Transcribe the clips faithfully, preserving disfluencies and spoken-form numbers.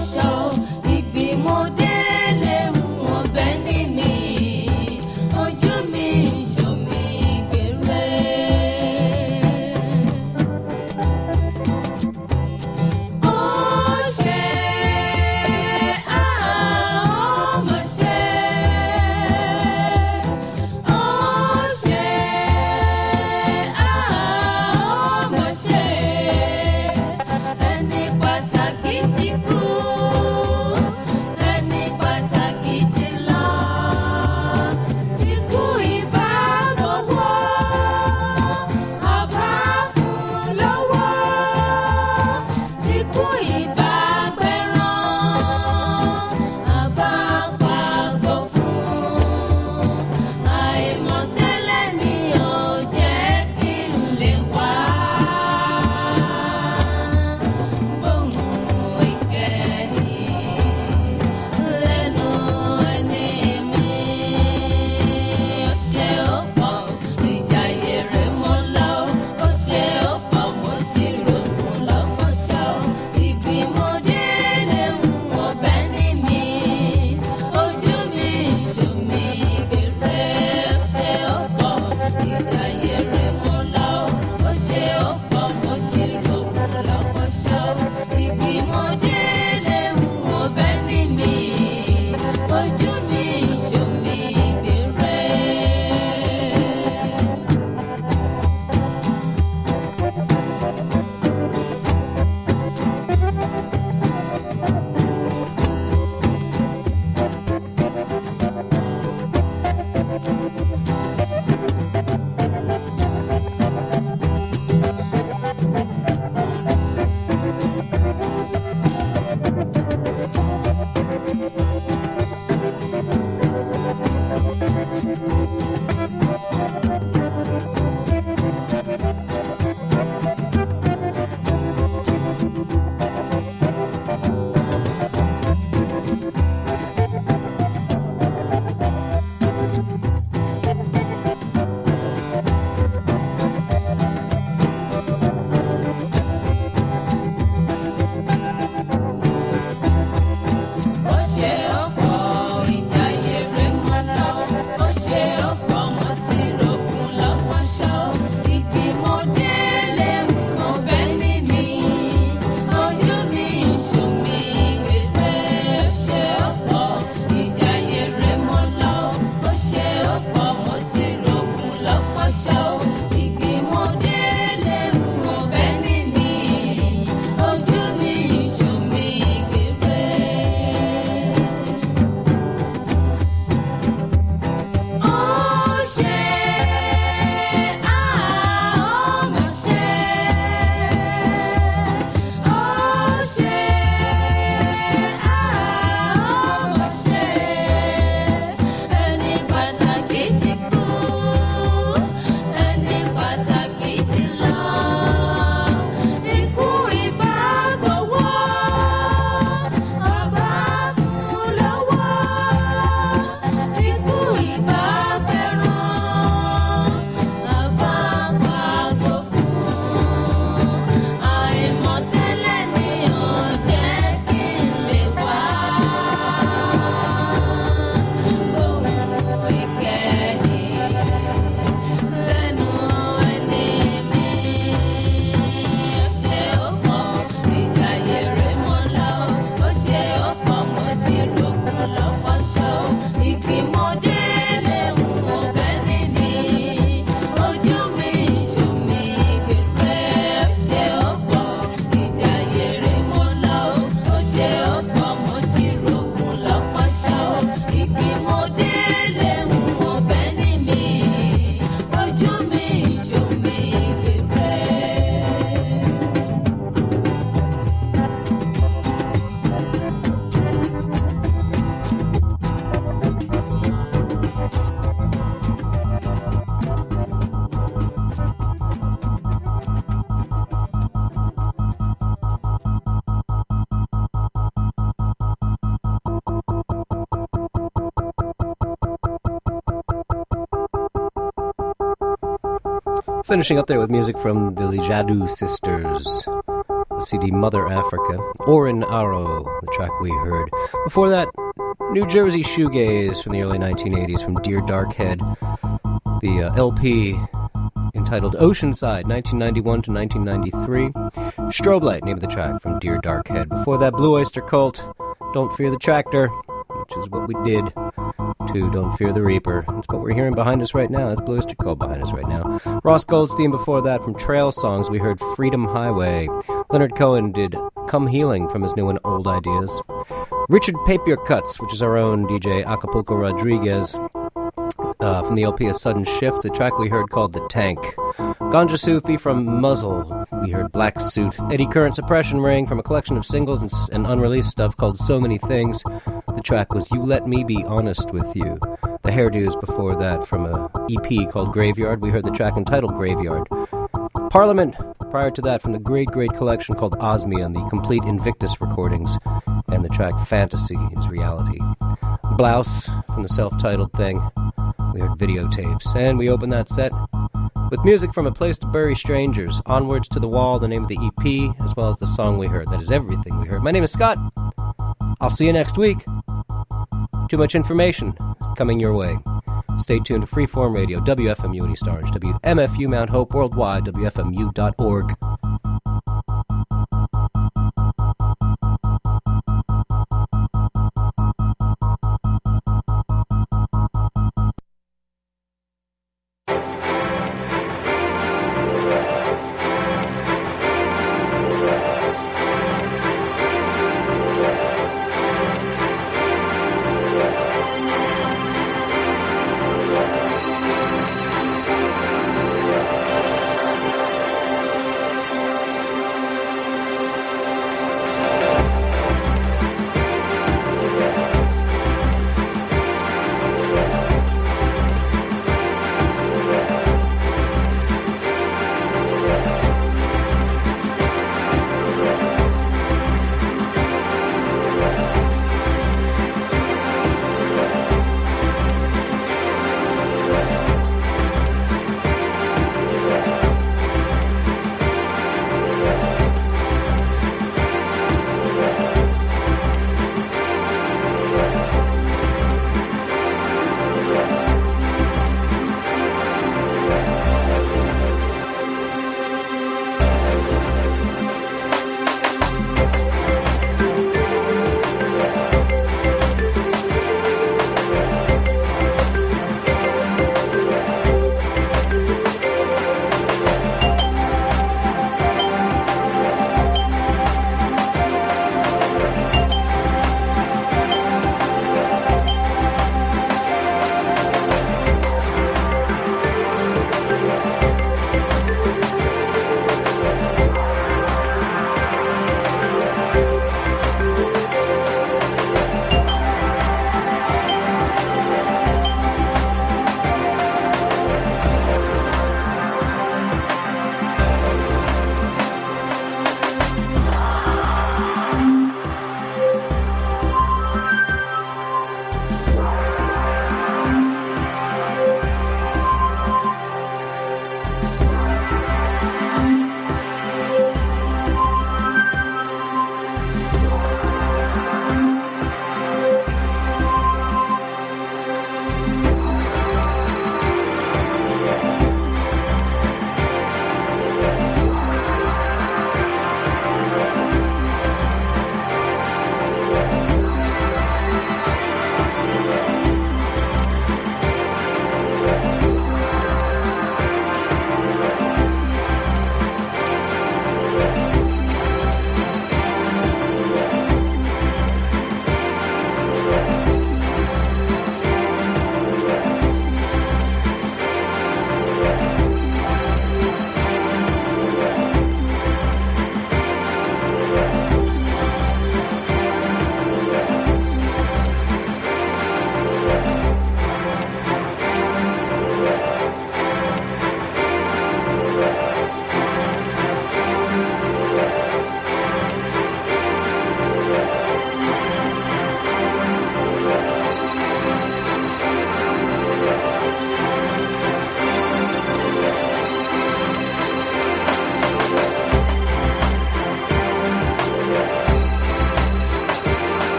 fọṣọ ìgbìmọ̀ délé wọn bẹ́ẹ̀ ni mi ojú mi ṣomi gbèrè. Ó ṣe àmọ́ ṣe ó ṣe àmọ́ ṣe ẹni pàtàkì ti kú ẹni pàtàkì ti lọ ikú ìbá gbowó ọba fún lọ́wọ́ ikú ìbá gbẹ̀rán ọba pàgbọ́ fún àìmọ̀tẹ́lẹ̀ ni ò jẹ́ kí n lè wá gbóhùn ìkẹyìn lẹ́nu ẹni mi. Ó ṣe ó pọ̀ ìjàyè rẹ̀ mọ́ lọ ó ṣe ó pọ̀ mo ti rògùn lọ fọ́ṣọ́ ìgbìmọ̀ délé wọn bẹ́ẹ̀ ni mi ojú mi ṣomi gbèrè. Ó ṣe ó pọ̀ ìjàyè rẹ̀ mọ́ lọ ó ṣe ó pọ̀ mo ti rògùn lọ fọ́ṣọ́ ìgbìmọ̀ délé wọn bẹ́ẹ̀ ni mi ojú mi ṣomi gbèrè. Ó ṣe ó pọ̀ ìjàyè rẹ̀ mọ́ lọ ó ṣe ó pọ̀ mo ti rògùn lọ fọ́ṣọ́ ìgbìmọ̀ délé wọn bẹ́ẹ̀ ni mi ojú mi ṣomi gbèrè. Ó ṣe ó pọ̀ ìjàyè rẹ̀ mọ́ lọ ó ṣe ó pọ̀ mo ti rògùn lọ fọ́ṣọ́ ìgbìmọ̀ délé wọn bẹ́ẹ̀ ni mi ojú mi ṣomi gbèrè. Ó ṣe àmọ́ ṣe ó ṣe àmọ́ ṣe ẹni pàtàkì ti kú ẹni pàtàkì ti lọ ikú ìbá gbowó ọba fún lọ́wọ́ ikú ìbá gbẹ̀rán ọba pàgbọ́ fún àìmọ̀tẹ́lẹ̀ ni ò jẹ́ kí n lè wá gbóhùn ìkẹyìn lẹ́nu ẹni mi. Ó ṣe ó pọ̀ ìjàyè rẹ̀ mọ́ lọ ó ṣe ó pọ̀ mo ti rògùn lọ fọ́ṣọ́ ìgbìmọ̀ délé wọn bẹ́ẹ̀ ni mi ojú mi ṣomi gbèrè. Ó ṣe ó pọ̀ ìjàyè rẹ̀ mọ́ lọ ó ṣe ó pọ̀ mo ti rògùn lọ fọ́ṣọ́ ìgbìmọ̀ délé wọn bẹ́ẹ̀ ni mi ojú mi ṣomi gbèrè. Finishing up there with music from the Lijadu Sisters. The the C D Mother Africa. Orin Aro, the track we heard. Before that, New Jersey shoegaze from the early nineteen eighties from Dear Darkhead. The uh, L P entitled Oceanside, nineteen ninety-one to nineteen ninety-three. Strobe Light, name of the track from Dear Darkhead. Before that, Blue Oyster Cult, Don't Fear the Tractor, which is what we did to Don't Fear the Reaper. That's what we're hearing behind us right now. That's Blue Oyster Cult behind us right now. Ross Goldstein before that from Trail Songs. We heard Freedom Highway. Leonard Cohen did Come Healing from his new and old ideas. Richard Papier Cuts, which is our own D J Acapulco Rodriguez. Uh, from the L P A Sudden Shift, the track we heard called The Tank. Ganja Sufi from Muzzle, we heard Black Suit. Eddie Current Suppression Ring from a collection of singles and, and unreleased stuff called So Many Things. The track was You Let Me Be Honest With You. The Hairdos before that from a E P called Graveyard. We heard the track entitled Graveyard. Parliament, prior to that from the great, great collection called Osmia and the complete Invictus recordings. And the track Fantasy is Reality. Blouse from the self-titled thing. We heard Videotapes. And we opened that set with music from A Place to Bury Strangers. Onwards to the Wall, the name of the E P, as well as the song we heard. That is everything we heard. My name is Scott. I'll see you next week. Too much information is coming your way. Stay tuned to Freeform Radio, W F M U in East Orange, W M F U Mount Hope worldwide, W F M U dot org.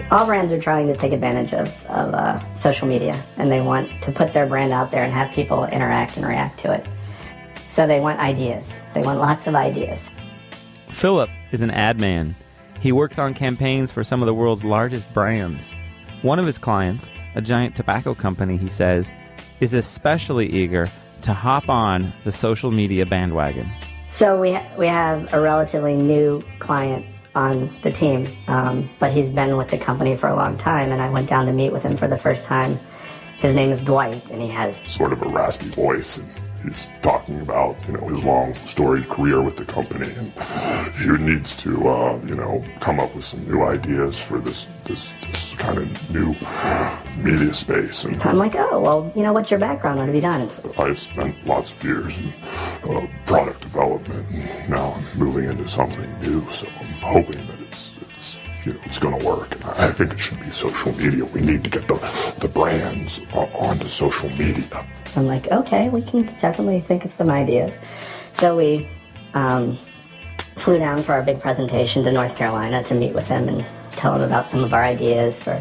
All brands are trying to take advantage of, of uh, social media, and they want to put their brand out there and have people interact and react to it. So they want ideas. They want lots of ideas. Philip is an ad man. He works on campaigns for some of the world's largest brands. One of his clients, a giant tobacco company, he says, is especially eager to hop on the social media bandwagon. So we ha- we have a relatively new client on the team, um, but he's been with the company for a long time, and I went down to meet with him for the first time. His name is Dwight, and he has sort of a raspy voice, and he's talking about, you know, his long storied career with the company, and he needs to, uh, you know, come up with some new ideas for this this this kind of new media space. And I'm like, oh, well, you know, what's your background? What have you done? So I've spent lots of years in uh, product development, and now I'm moving into something new, so I'm hoping that it's, it's you know, it's going to work. And I think it should be social media. We need to get the, the brands uh, onto social media. I'm like, okay, we can definitely think of some ideas. So we um, flew down for our big presentation to North Carolina to meet with him and tell him about some of our ideas for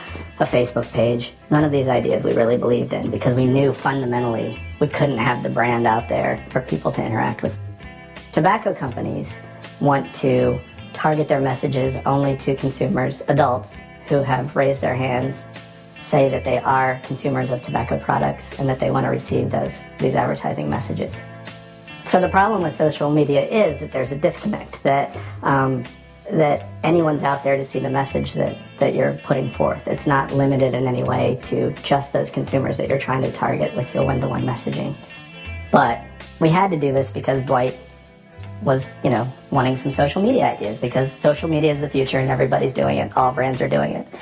a Facebook page. None of these ideas we really believed in because we knew fundamentally we couldn't have the brand out there for people to interact with. Tobacco companies want to target their messages only to consumers, adults, who have raised their hands, say that they are consumers of tobacco products and that they want to receive those these advertising messages. So the problem with social media is that there's a disconnect, that um, that anyone's out there to see the message that, that you're putting forth. It's not limited in any way to just those consumers that you're trying to target with your one-to-one messaging. But we had to do this because Dwight was, you know, wanting some social media ideas, because social media is the future and everybody's doing it. All brands are doing it.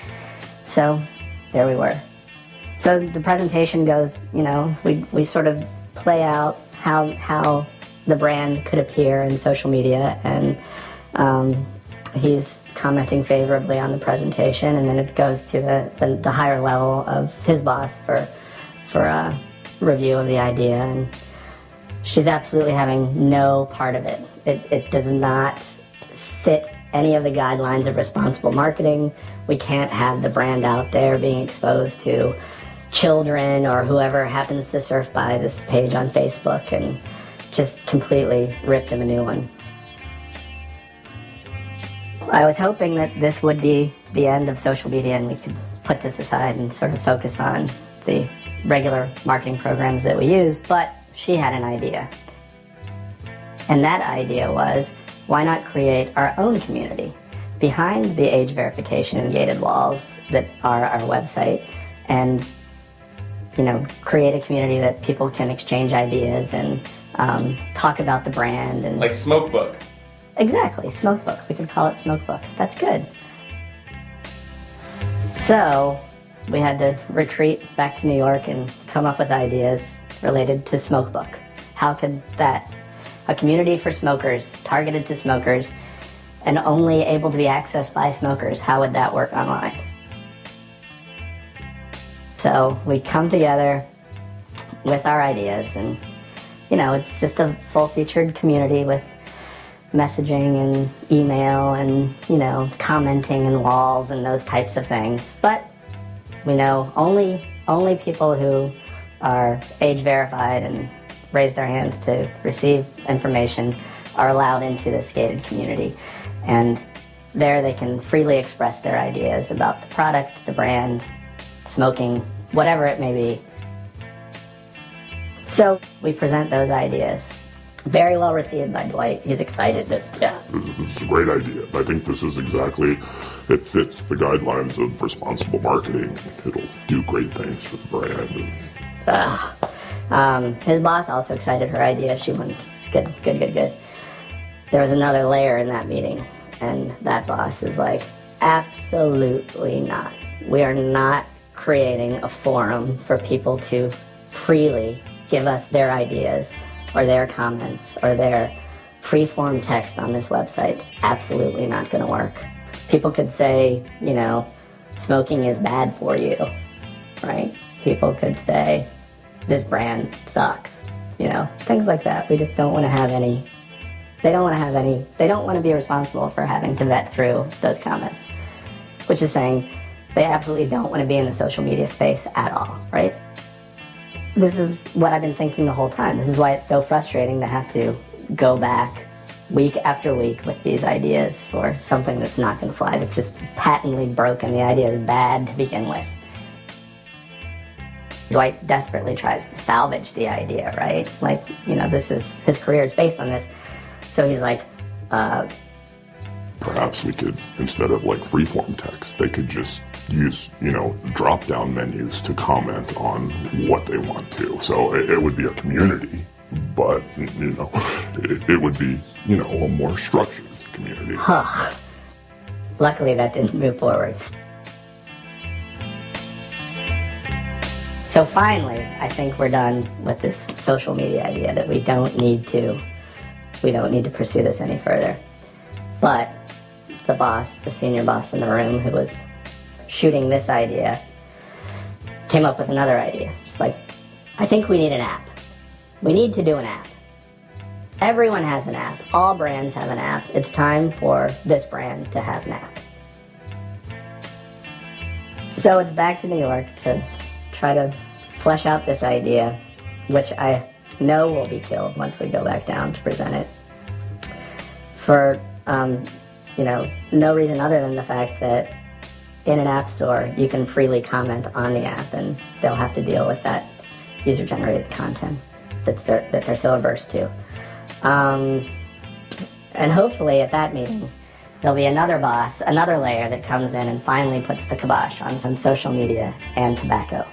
So there we were. So the presentation goes, you know, we, we sort of play out how how the brand could appear in social media, and um, he's commenting favorably on the presentation, and then it goes to the, the, the higher level of his boss for for a review of the idea, and she's absolutely having no part of it. It, it does not fit any of the guidelines of responsible marketing. We can't have the brand out there being exposed to children or whoever happens to surf by this page on Facebook, and just completely ripped him a new one. I was hoping that this would be the end of social media and we could put this aside and sort of focus on the regular marketing programs that we use, but she had an idea. And that idea was, why not create our own community behind the age verification and gated walls that are our website, and, you know, create a community that people can exchange ideas and um, talk about the brand. And like Smokebook. Exactly, Smokebook. We could call it Smokebook. That's good. So we had to retreat back to New York and come up with ideas related to Smokebook. How could that, a community for smokers, targeted to smokers, and only able to be accessed by smokers, how would that work online? So we come together with our ideas, and, you know, it's just a full-featured community with messaging and email and, you know, commenting and walls and those types of things. But we know only only people who are age verified and raise their hands to receive information are allowed into this gated community. And there they can freely express their ideas about the product, the brand, smoking, whatever it may be. So we present those ideas. Very well received by Dwight. He's excited. This, yeah. This is a great idea. I think this is exactly, it fits the guidelines of responsible marketing. It'll do great things for the brand. Ugh. Um, his boss also excited her idea. She went, it's good, good, good, good. There was another layer in that meeting, and that boss is like, absolutely not. We are not creating a forum for people to freely give us their ideas or their comments or their free-form text on this website. It's absolutely not going to work. People could say, you know, smoking is bad for you, right? People could say, this brand sucks, you know, things like that. We just don't want to have any, they don't want to have any, they don't want to be responsible for having to vet through those comments. which is saying they absolutely don't want to be in the social media space at all, right? This is what I've been thinking the whole time. This is why it's so frustrating to have to go back week after week with these ideas for something that's not going to fly. It's just patently broken. The idea is bad to begin with. Dwight desperately tries to salvage the idea, right? Like, you know, this is, his career is based on this. So he's like, uh... Perhaps we could, instead of like freeform text, they could just use, you know, drop-down menus to comment on what they want to. So it, it would be a community, but, you know, it, it would be, you know, a more structured community. Huh. Luckily that didn't move forward. So finally, I think we're done with this social media idea that we don't need to, we don't need to pursue this any further. But the boss, the senior boss in the room who was shooting this idea, came up with another idea. It's like, I think we need an app. We need to do an app. Everyone has an app. All brands have an app. It's time for this brand to have an app. So it's back to New York to try to flesh out this idea, which I know will be killed once we go back down to present it. For, um, you know, no reason other than the fact that in an app store, you can freely comment on the app, and they'll have to deal with that user-generated content that's their, that they're so averse to. Um, and hopefully at that meeting, there'll be another boss, another layer that comes in and finally puts the kibosh on some social media and tobacco.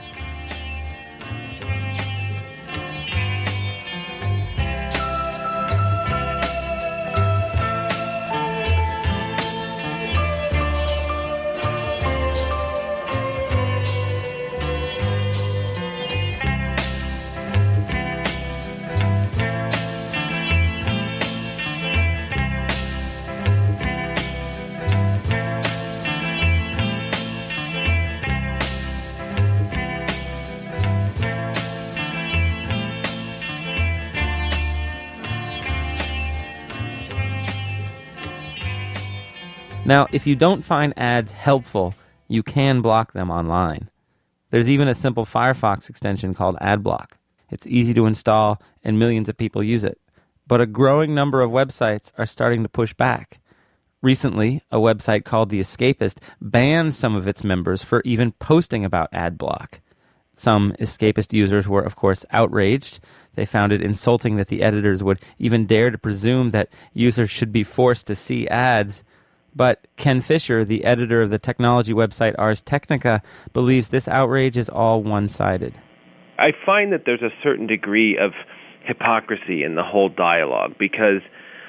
Now, if you don't find ads helpful, you can block them online. There's even a simple Firefox extension called AdBlock. It's easy to install, and millions of people use it. But a growing number of websites are starting to push back. Recently, a website called The Escapist banned some of its members for even posting about AdBlock. Some Escapist users were, of course, outraged. They found it insulting that the editors would even dare to presume that users should be forced to see ads. But Ken Fisher, the editor of the technology website Ars Technica, believes this outrage is all one-sided. I find that there's a certain degree of hypocrisy in the whole dialogue, because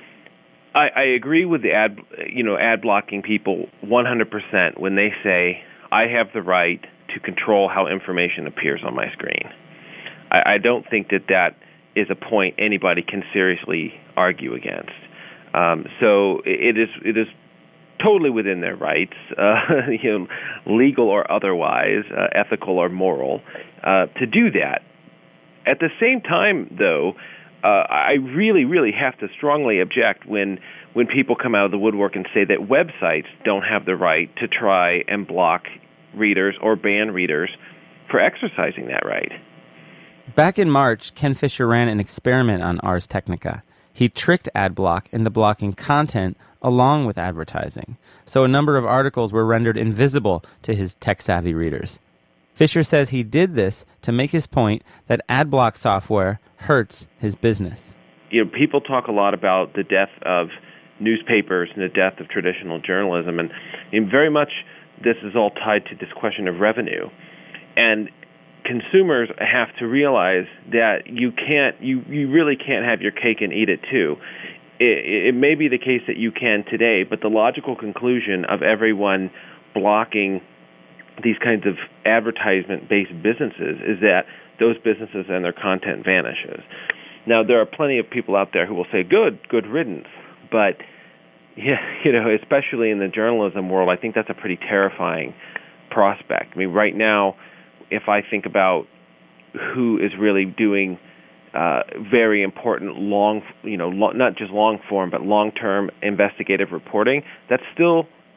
I, I agree with the ad, you know, ad blocking people one hundred percent when they say, I have the right to control how information appears on my screen. I, I don't think that that is a point anybody can seriously argue against. Um, so it is it is totally within their rights, uh, you know, legal or otherwise, uh, ethical or moral, uh, to do that. At the same time, though, uh, I really, really have to strongly object when when people come out of the woodwork and say that websites don't have the right to try and block readers or ban readers for exercising that right. Back in March, Ken Fisher ran an experiment on Ars Technica. He tricked AdBlock into blocking content along with advertising, so a number of articles were rendered invisible to his tech-savvy readers. Fisher says he did this to make his point that AdBlock software hurts his business. You know, people talk a lot about the death of newspapers and the death of traditional journalism, and, and very much this is all tied to this question of revenue. And consumers have to realize that you can't, you, you really can't have your cake and eat it too. It, it may be the case that you can today, but the logical conclusion of everyone blocking these kinds of advertisement-based businesses is that those businesses and their content vanishes. Now, there are plenty of people out there who will say, good, good riddance, but yeah, you know, especially in the journalism world, I think that's a pretty terrifying prospect. I mean, right now, if I think about who is really doing uh, very important long, you know, lo- not just long form, but long-term investigative reporting, that's still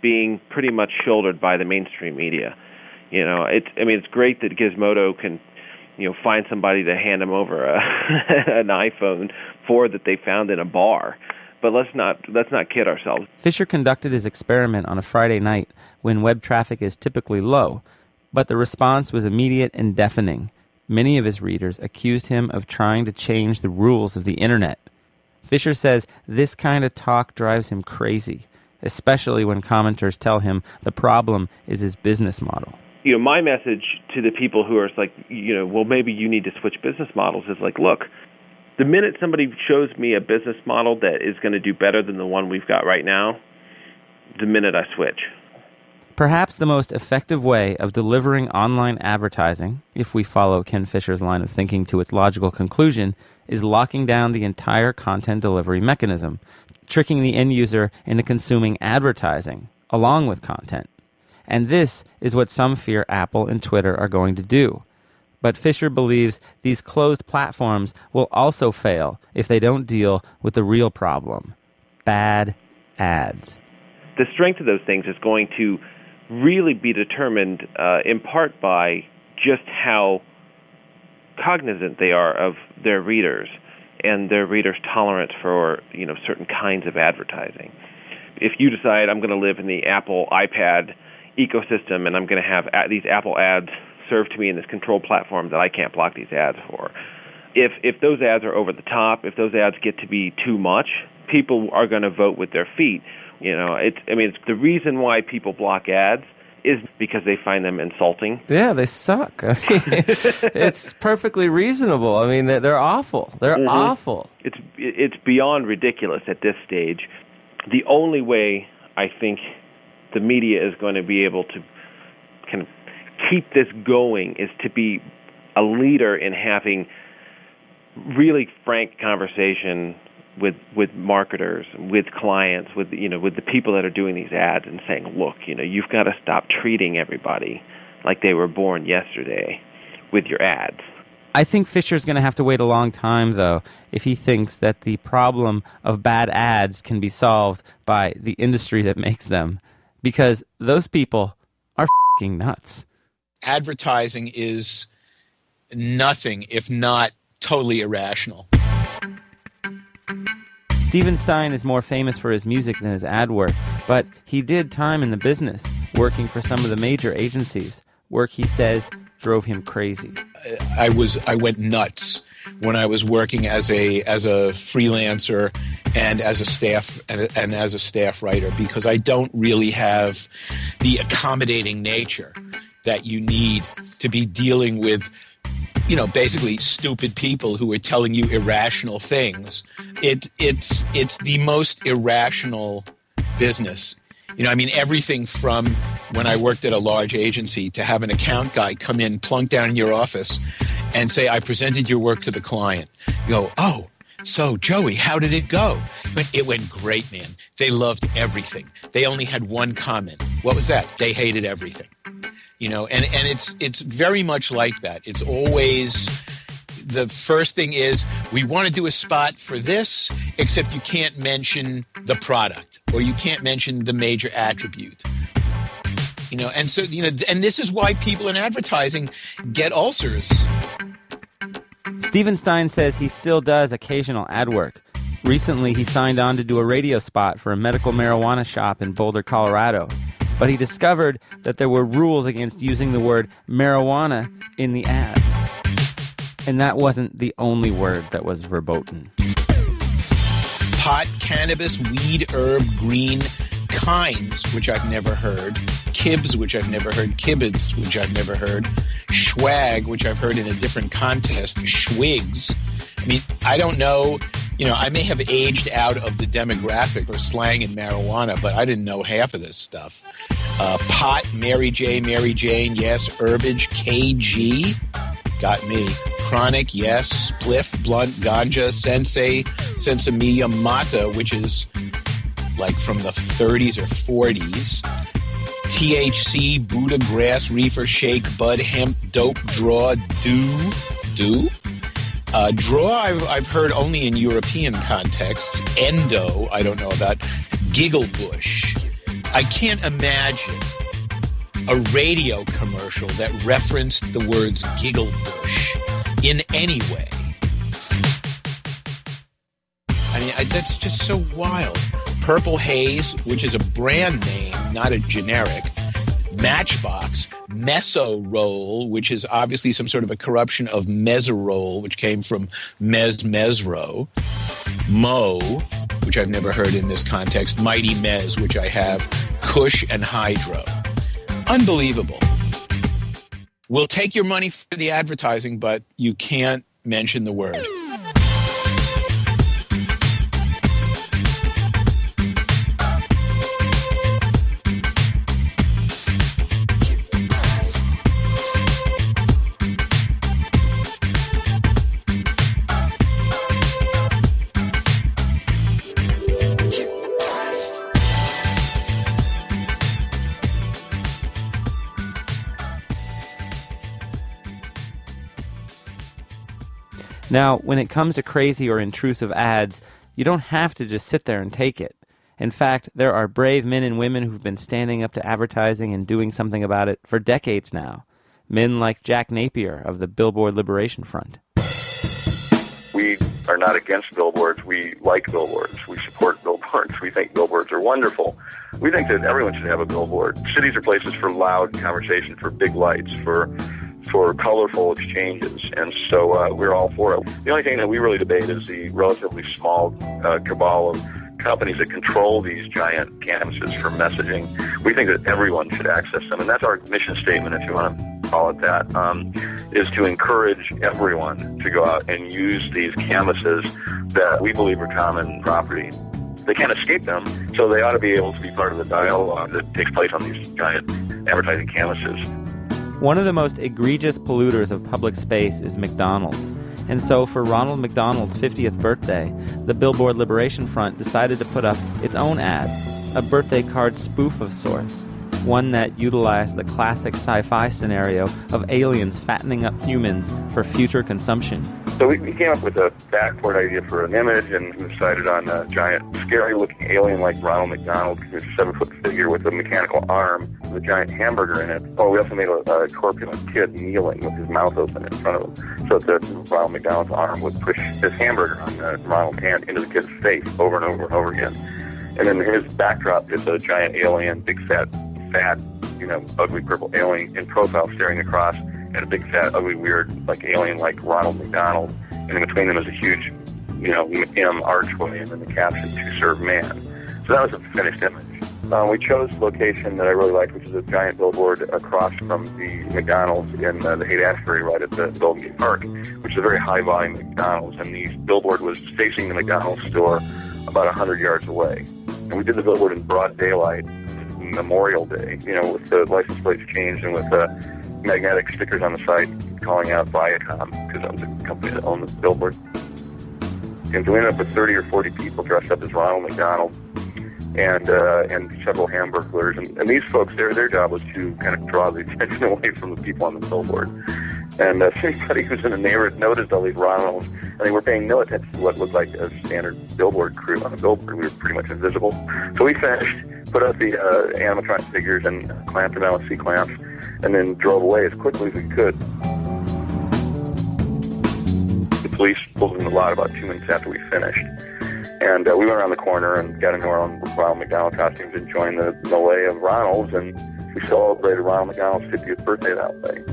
being pretty much shouldered by the mainstream media. You know, it's I mean, it's great that Gizmodo can, you know, find somebody to hand them over a, an iPhone four that they found in a bar. But let's not let's not kid ourselves. Fisher conducted his experiment on a Friday night when web traffic is typically low, but the response was immediate and deafening. Many of his readers accused him of trying to change the rules of the internet. Fisher says this kind of talk drives him crazy, especially when commenters tell him the problem is his business model. You know, my message to the people who are like, you know, well, maybe you need to switch business models is like, look, the minute somebody shows me a business model that is going to do better than the one we've got right now, the minute I switch. Perhaps the most effective way of delivering online advertising, if we follow Ken Fisher's line of thinking to its logical conclusion, is locking down the entire content delivery mechanism, tricking the end user into consuming advertising along with content. And this is what some fear Apple and Twitter are going to do. But Fisher believes these closed platforms will also fail if they don't deal with the real problem: bad ads. The strength of those things is going to really be determined uh, in part by just how cognizant they are of their readers and their readers' tolerance for, you know, certain kinds of advertising. If you decide I'm going to live in the Apple iPad ecosystem and I'm going to have these Apple ads served to me in this controlled platform that I can't block these ads for, if if those ads are over the top, if those ads get to be too much, people are going to vote with their feet. You know, it's I mean, it's the reason why people block ads is because they find them insulting. Yeah, they suck. I mean, it's perfectly reasonable. I mean, they're, they're awful. They're mm-hmm. awful. It's it's beyond ridiculous at this stage. The only way I think the media is going to be able to kind of keep this going is to be a leader in having really frank conversation with with marketers, with clients, with you know, with the people that are doing these ads, and saying, look, you know, you've got to stop treating everybody like they were born yesterday with your ads. I think Fisher's going to have to wait a long time, though, if he thinks that the problem of bad ads can be solved by the industry that makes them, because those people are f***ing nuts. Advertising is nothing if not totally irrational. Steven Stein is more famous for his music than his ad work, but he did time in the business, working for some of the major agencies. Work, he says, drove him crazy. I was I went nuts when I was working as a as a freelancer and as a staff and, and as a staff writer, because I don't really have the accommodating nature that you need to be dealing with, you know, basically stupid people who are telling you irrational things. It it's it's the most irrational business. You know, I mean, everything from when I worked at a large agency to have an account guy come in, plunk down in your office and say, I presented your work to the client. You go, oh, so Joey, how did it go? It went great, man. They loved everything. They only had one comment. What was that? They hated everything. You know, and, and it's it's very much like that. It's always, the first thing is, we want to do a spot for this, except you can't mention the product or you can't mention the major attribute. You know, and so, you know, and this is why people in advertising get ulcers. Steven Stein says he still does occasional ad work. Recently, he signed on to do a radio spot for a medical marijuana shop in Boulder, Colorado. But he discovered that there were rules against using the word marijuana in the ad. And that wasn't the only word that was verboten. Pot, cannabis, weed, herb, green, kinds, which I've never heard. Kibs, which I've never heard. Kibbits, which I've never heard. Schwag, which I've heard in a different context. Schwigs. I mean, I don't know. You know, I may have aged out of the demographic for slang and marijuana, but I didn't know half of this stuff. Uh, pot, Mary J, Mary Jane, yes. Herbage, K G, got me. Chronic, yes. Spliff, blunt, ganja, sensei, sensimilla, mata, which is like from the thirties or forties. T H C, Buddha, grass, reefer, shake, bud, hemp, dope, draw, do, do. Uh, draw, I've, I've heard only in European contexts. Endo, I don't know about. Giggle bush. I can't imagine a radio commercial that referenced the words Giggle Bush in any way. I mean, I, that's just so wild. Purple Haze, which is a brand name, not a generic. Matchbox. Meso Roll, which is obviously some sort of a corruption of Meserole, which came from Mez Mesro. Mo, which I've never heard in this context. Mighty Mez, which I have. Kush and Hydro. Unbelievable. We'll take your money for the advertising, but you can't mention the word. Now, when it comes to crazy or intrusive ads, you don't have to just sit there and take it. In fact, there are brave men and women who've been standing up to advertising and doing something about it for decades now. Men like Jack Napier of the Billboard Liberation Front. We are not against billboards. We like billboards. We support billboards. We think billboards are wonderful. We think that everyone should have a billboard. Cities are places for loud conversation, for big lights, for for colorful exchanges, and so uh, we're all for it. The only thing that we really debate is the relatively small uh, cabal of companies that control these giant canvases for messaging. We think that everyone should access them, and that's our mission statement, if you want to call it that, um, is to encourage everyone to go out and use these canvases that we believe are common property. They can't escape them, so they ought to be able to be part of the dialogue that takes place on these giant advertising canvases. One of the most egregious polluters of public space is McDonald's. And so for Ronald McDonald's fiftieth birthday, the Billboard Liberation Front decided to put up its own ad, a birthday card spoof of sorts, one that utilized the classic sci-fi scenario of aliens fattening up humans for future consumption. So we, we came up with a backboard idea for an image, and we decided on a giant, scary-looking alien like Ronald McDonald, who's a seven-foot figure with a mechanical arm with a giant hamburger in it. Oh, we also made a, a corpulent kid kneeling with his mouth open in front of him, so that Ronald McDonald's arm would push his hamburger on uh, Ronald's hand into the kid's face over and over and over again. And then his backdrop is a giant alien, big fat, fat, you know, ugly purple alien in profile staring across, and a big, fat, ugly, weird, like alien like Ronald McDonald. And in between them is a huge, you know, M archway, and then the caption, "To serve man." So that was a finished image. Um, we chose a location that I really liked, which is a giant billboard across from the McDonald's in uh, the Haight-Ashbury, right at the Golden Gate Park, which is a very high-volume McDonald's. And the billboard was facing the McDonald's store about one hundred yards away. And we did the billboard in broad daylight, Memorial Day, you know, with the license plates changed and with the uh, magnetic stickers on the side calling out Viacom, because that was the company that owned the billboard. And so we ended up with thirty or forty people dressed up as Ronald McDonald and uh, and several Hamburglers. And, and these folks, their their job was to kind of draw the attention away from the people on the billboard. And uh, anybody who's in the neighborhood noticed all these Ronalds, and they were paying no attention to what looked like a standard billboard crew on a billboard. We were pretty much invisible. So we finished, put out the uh, animatronic figures and clamped them down with C-clamps, and then drove away as quickly as we could. The police pulled in the lot about two minutes after we finished. And uh, we went around the corner and got into our own Ronald McDonald costumes and joined the melee of Ronalds, and we celebrated Ronald McDonald's fiftieth birthday that way.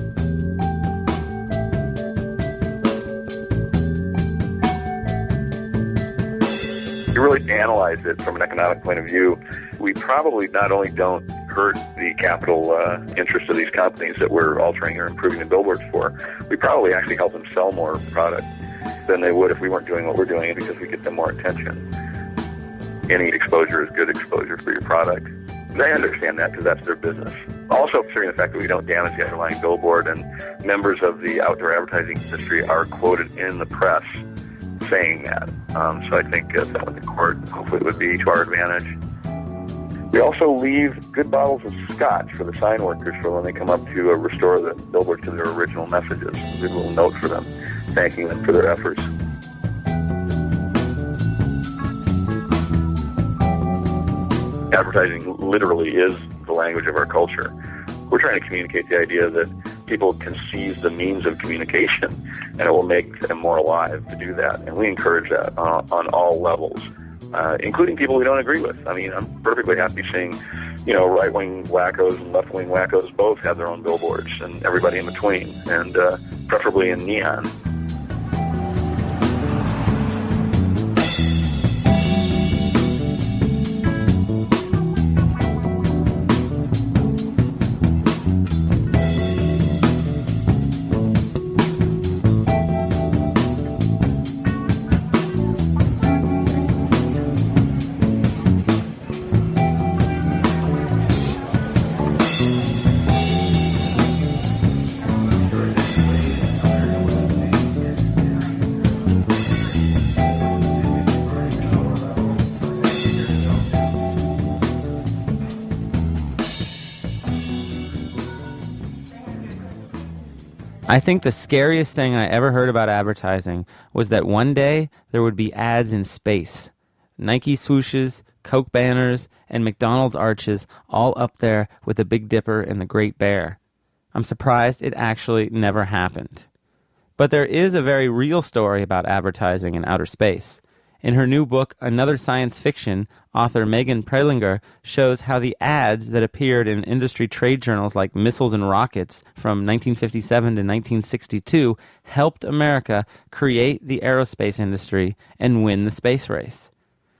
You really analyze it from an economic point of view, we probably not only don't hurt the capital uh, interest of these companies that we're altering or improving the billboards for, we probably actually help them sell more product than they would if we weren't doing what we're doing, because we get them more attention. Any exposure is good exposure for your product. They understand that because that's their business. Also, considering the fact that we don't damage the underlying billboard, and members of the outdoor advertising industry are quoted in the press saying that. Um, so I think uh, that in court hopefully would be to our advantage. We also leave good bottles of scotch for the sign workers for when they come up to uh, restore the billboard to their original messages. We have a little note for them, thanking them for their efforts. advertising literally is the language of our culture. We're trying to communicate the idea that people can seize the means of communication, and it will make them more alive to do that. And we encourage that uh, on all levels, uh, including people we don't agree with. I mean, I'm perfectly happy seeing, you know, right-wing wackos and left-wing wackos both have their own billboards, and everybody in between, and uh, preferably in neon. I think the scariest thing I ever heard about advertising was that one day there would be ads in space. Nike swooshes, Coke banners, and McDonald's arches all up there with the Big Dipper and the Great Bear. I'm surprised it actually never happened. But there is a very real story about advertising in outer space. In her new book, Another Science Fiction, author Megan Prelinger shows how the ads that appeared in industry trade journals like Missiles and Rockets from nineteen fifty-seven to nineteen sixty-two helped America create the aerospace industry and win the space race.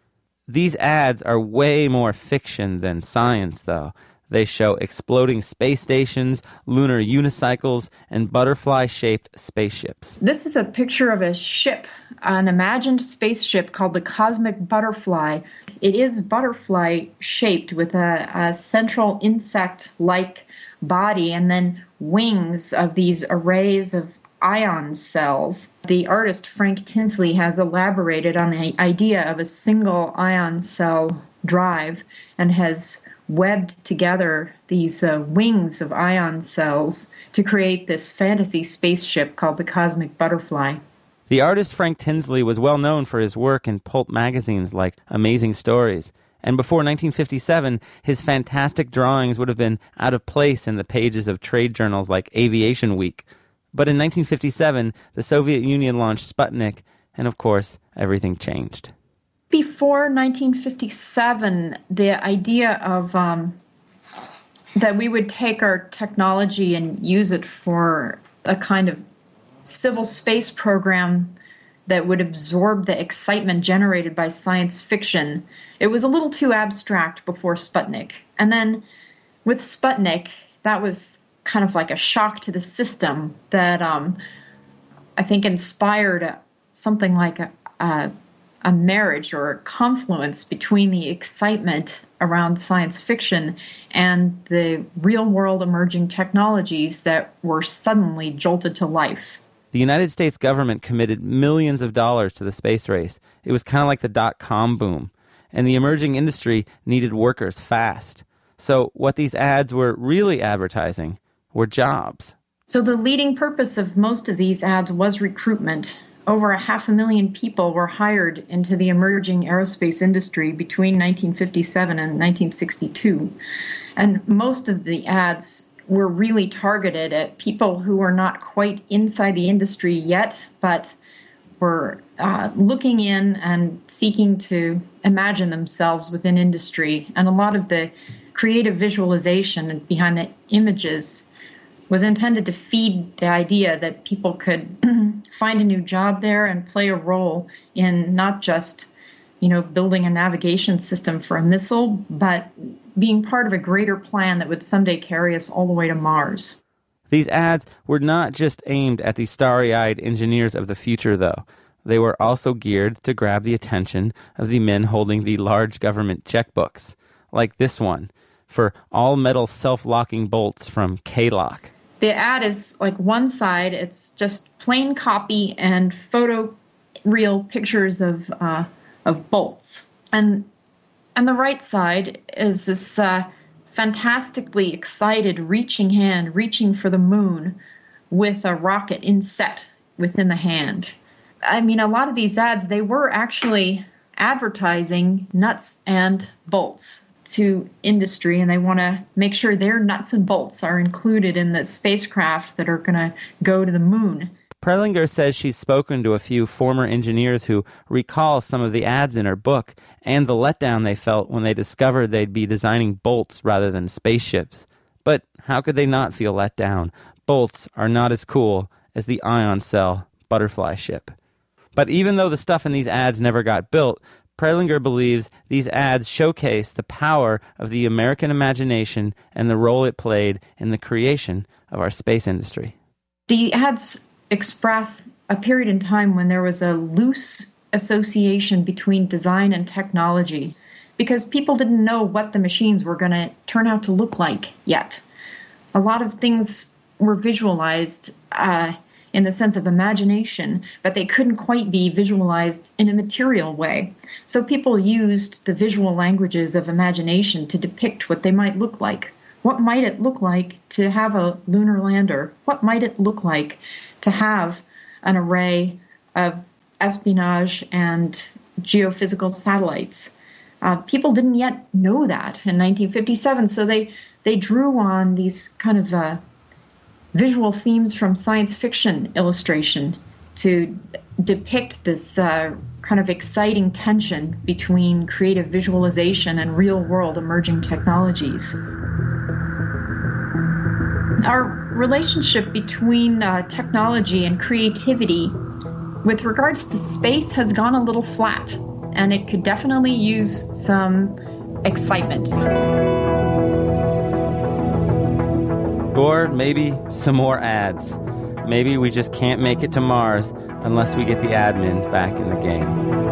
These ads are way more fiction than science, though. They show exploding space stations, lunar unicycles, and butterfly-shaped spaceships. This is a picture of a ship, an imagined spaceship called the Cosmic Butterfly. It is butterfly-shaped with a, a central insect-like body and then wings of these arrays of ion cells. The artist Frank Tinsley has elaborated on the idea of a single ion cell drive and has webbed together these uh, wings of ion cells to create this fantasy spaceship called the Cosmic Butterfly. The artist Frank Tinsley was well known for his work in pulp magazines like Amazing Stories, and before nineteen fifty-seven, his fantastic drawings would have been out of place in the pages of trade journals like Aviation Week. But in nineteen fifty-seven, the Soviet Union launched Sputnik, and of course, everything changed. Before nineteen fifty-seven, the idea of um, that we would take our technology and use it for a kind of civil space program that would absorb the excitement generated by science fiction, it was a little too abstract before Sputnik. And then with Sputnik, that was kind of like a shock to the system that um, I think inspired a, something like a, a a marriage or a confluence between the excitement around science fiction and the real-world emerging technologies that were suddenly jolted to life. The United States government committed millions of dollars to the space race. It was kind of like the dot-com boom, and the emerging industry needed workers fast. So what these ads were really advertising were jobs. So the leading purpose of most of these ads was recruitment. Over a half a million people were hired into the emerging aerospace industry between nineteen fifty-seven and nineteen sixty-two. And most of the ads were really targeted at people who were not quite inside the industry yet, but were uh, looking in and seeking to imagine themselves within industry. And a lot of the creative visualization behind the images was intended to feed the idea that people could find a new job there and play a role in not just, you know, building a navigation system for a missile, but being part of a greater plan that would someday carry us all the way to Mars. These ads were not just aimed at the starry-eyed engineers of the future, though. They were also geared to grab the attention of the men holding the large government checkbooks, like this one, for all-metal self-locking bolts from K-Lock. The ad is like one side, it's just plain copy and photo real pictures of uh, of bolts. And and the right side is this uh, fantastically excited reaching hand, reaching for the moon with a rocket inset within the hand. I mean, a lot of these ads, they were actually advertising nuts and bolts. to industry, and they want to make sure their nuts and bolts are included in the spacecraft that are going to go to the moon. Prelinger says she's spoken to a few former engineers who recall some of the ads in her book and the letdown they felt when they discovered they'd be designing bolts rather than spaceships. But how could they not feel let down? Bolts are not as cool as the ion cell butterfly ship. But even though the stuff in these ads never got built, Prelinger believes these ads showcase the power of the American imagination and the role it played in the creation of our space industry. The ads express a period in time when there was a loose association between design and technology because people didn't know what the machines were going to turn out to look like yet. A lot of things were visualized uh, in the sense of imagination, but they couldn't quite be visualized in a material way. So people used the visual languages of imagination to depict what they might look like. What might it look like to have a lunar lander? What might it look like to have an array of espionage and geophysical satellites? Uh, people didn't yet know that in nineteen fifty-seven, so they, they drew on these kind of uh, visual themes from science fiction illustration to depict this uh, kind of exciting tension between creative visualization and real-world emerging technologies. Our relationship between uh, technology and creativity with regards to space has gone a little flat, and it could definitely use some excitement. Or maybe some more ads. Maybe we just can't make it to Mars unless we get the admin back in the game.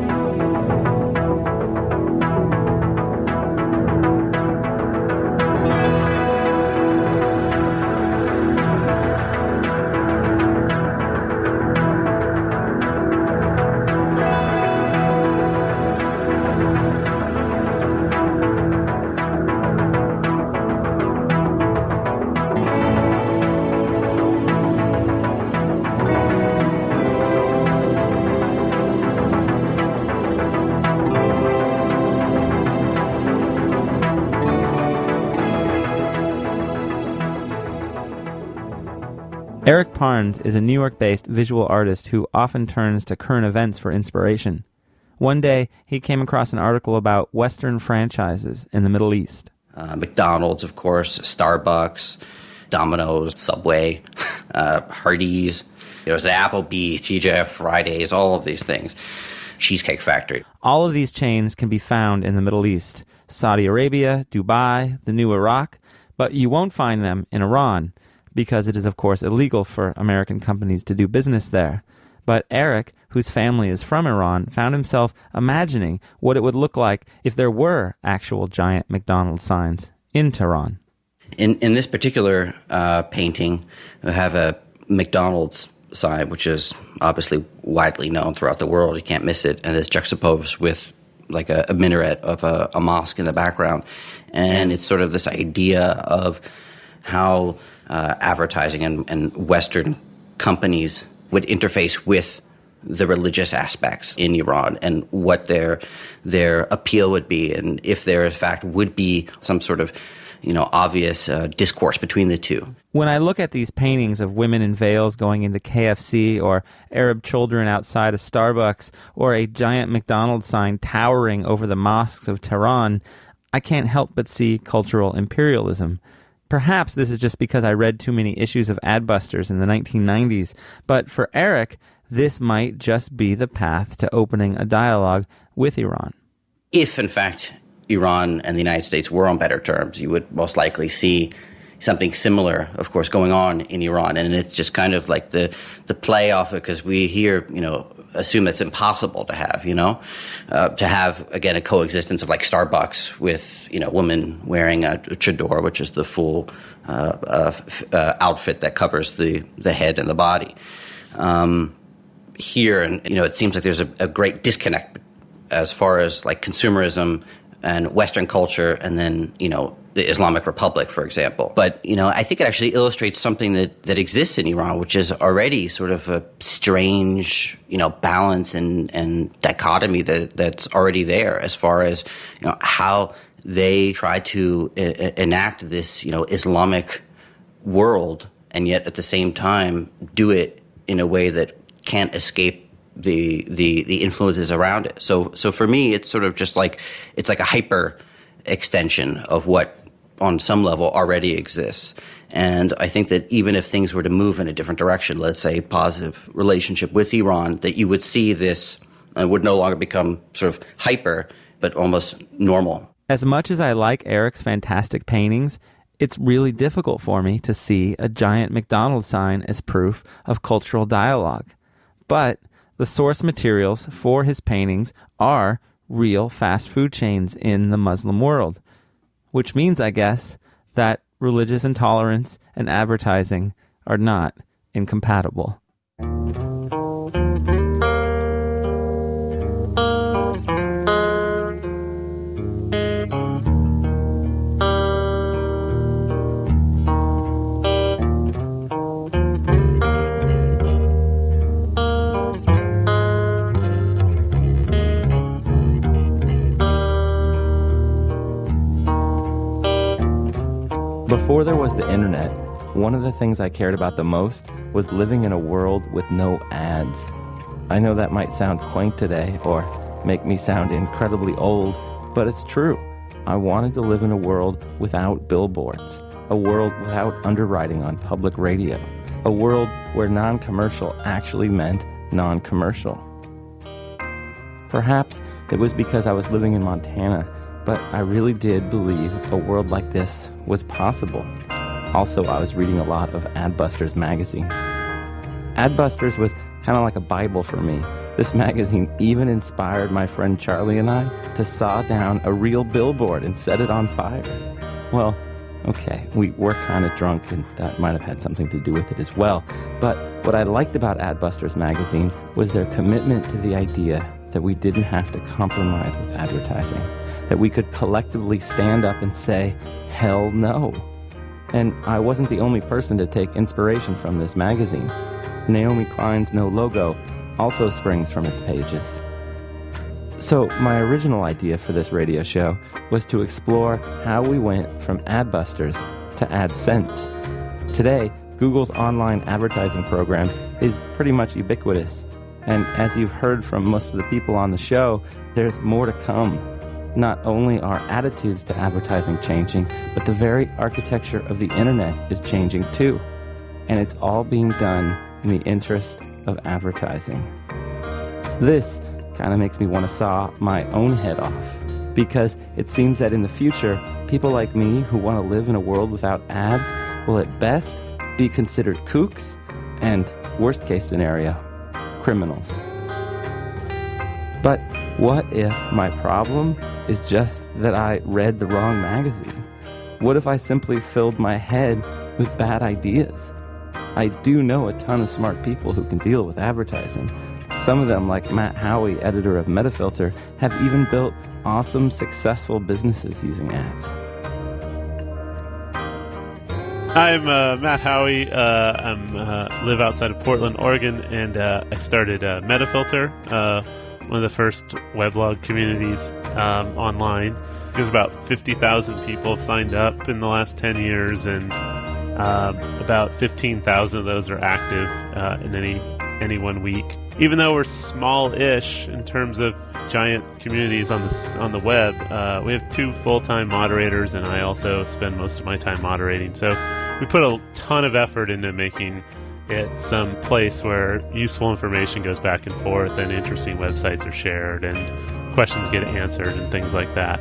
Eric Parnes is a New York-based visual artist who often turns to current events for inspiration. One day, he came across an article about Western franchises in the Middle East. Uh, McDonald's, of course, Starbucks, Domino's, Subway, uh, Hardee's. There was Applebee's, T G I F Fridays, all of these things. Cheesecake Factory. All of these chains can be found in the Middle East, Saudi Arabia, Dubai, the new Iraq, but you won't find them in Iran, because it is, of course, illegal for American companies to do business there. But Eric, whose family is from Iran, found himself imagining what it would look like if there were actual giant McDonald's signs in Tehran. In in this particular uh, painting, we have a McDonald's sign, which is obviously widely known throughout the world. You can't miss it. And it's juxtaposed with like a, a minaret of a, a mosque in the background. And it's sort of this idea of how uh, advertising and, and Western companies would interface with the religious aspects in Iran and what their their appeal would be, and if there in fact would be some sort of, you know, obvious uh, discourse between the two. When I look at these paintings of women in veils going into K F C, or Arab children outside a Starbucks, or a giant McDonald's sign towering over the mosques of Tehran, I can't help but see cultural imperialism. Perhaps this is just because I read too many issues of Adbusters in the nineteen nineties, but for Eric, this might just be the path to opening a dialogue with Iran. If, in fact, Iran and the United States were on better terms, you would most likely see something similar, of course, going on in Iran. And it's just kind of like the, the play off it, because we here, you know, assume it's impossible to have, you know, uh, to have, again, a coexistence of like Starbucks with, you know, women wearing a, a chador, which is the full uh, uh, uh, outfit that covers the, the head and the body. Um, here, and, you know, it seems like there's a, a great disconnect as far as like consumerism and Western culture, and then, you know, the Islamic Republic, for example. But, you know, I think it actually illustrates something that, that exists in Iran, which is already sort of a strange, you know, balance and, and dichotomy that that's already there as far as, you know, how they try to e- enact this, you know, Islamic world and yet at the same time do it in a way that can't escape the the the influences around it. So so for me, it's sort of just like it's like a hyper extension of what on some level already exists. And I think that even if things were to move in a different direction, let's say positive relationship with Iran, that you would see this and would no longer become sort of hyper, but almost normal. As much as I like Eric's fantastic paintings, it's really difficult for me to see a giant McDonald's sign as proof of cultural dialogue. But the source materials for his paintings are real fast food chains in the Muslim world, which means, I guess, that religious intolerance and advertising are not incompatible. Before there was the internet, one of the things I cared about the most was living in a world with no ads. I know that might sound quaint today or make me sound incredibly old, but it's true. I wanted to live in a world without billboards, a world without underwriting on public radio, a world where non-commercial actually meant non-commercial. Perhaps it was because I was living in Montana, but I really did believe a world like this was possible. Also, I was reading a lot of Adbusters magazine. Adbusters was kind of like a Bible for me. This magazine even inspired my friend Charlie and I to saw down a real billboard and set it on fire. Well, okay, we were kind of drunk and that might have had something to do with it as well. But what I liked about Adbusters magazine was their commitment to the idea that we didn't have to compromise with advertising, that we could collectively stand up and say, hell no. And I wasn't the only person to take inspiration from this magazine. Naomi Klein's No Logo also springs from its pages. So my original idea for this radio show was to explore how we went from Adbusters to AdSense. Today, Google's online advertising program is pretty much ubiquitous. And as you've heard from most of the people on the show, there's more to come. Not only are attitudes to advertising changing, but the very architecture of the internet is changing too. And it's all being done in the interest of advertising. This kind of makes me want to saw my own head off, because it seems that in the future, people like me who want to live in a world without ads will at best be considered kooks and, worst case scenario, criminals. But what if my problem is just that I read the wrong magazine? What if I simply filled my head with bad ideas? I do know a ton of smart people who can deal with advertising. Some of them, like Matt Howey, editor of Metafilter, have even built awesome, successful businesses using ads. I'm uh, Matt Howey. Uh, I'm uh, live outside of Portland, Oregon, and uh, I started uh, Metafilter, uh, one of the first weblog communities um, online. There's about fifty thousand people have signed up in the last ten years, and uh, about fifteen thousand of those are active uh, in any any one week. Even though we're small-ish in terms of giant communities on the on the web, uh, we have two full-time moderators, and I also spend most of my time moderating. So we put a ton of effort into making it some place where useful information goes back and forth, and interesting websites are shared, and questions get answered, and things like that.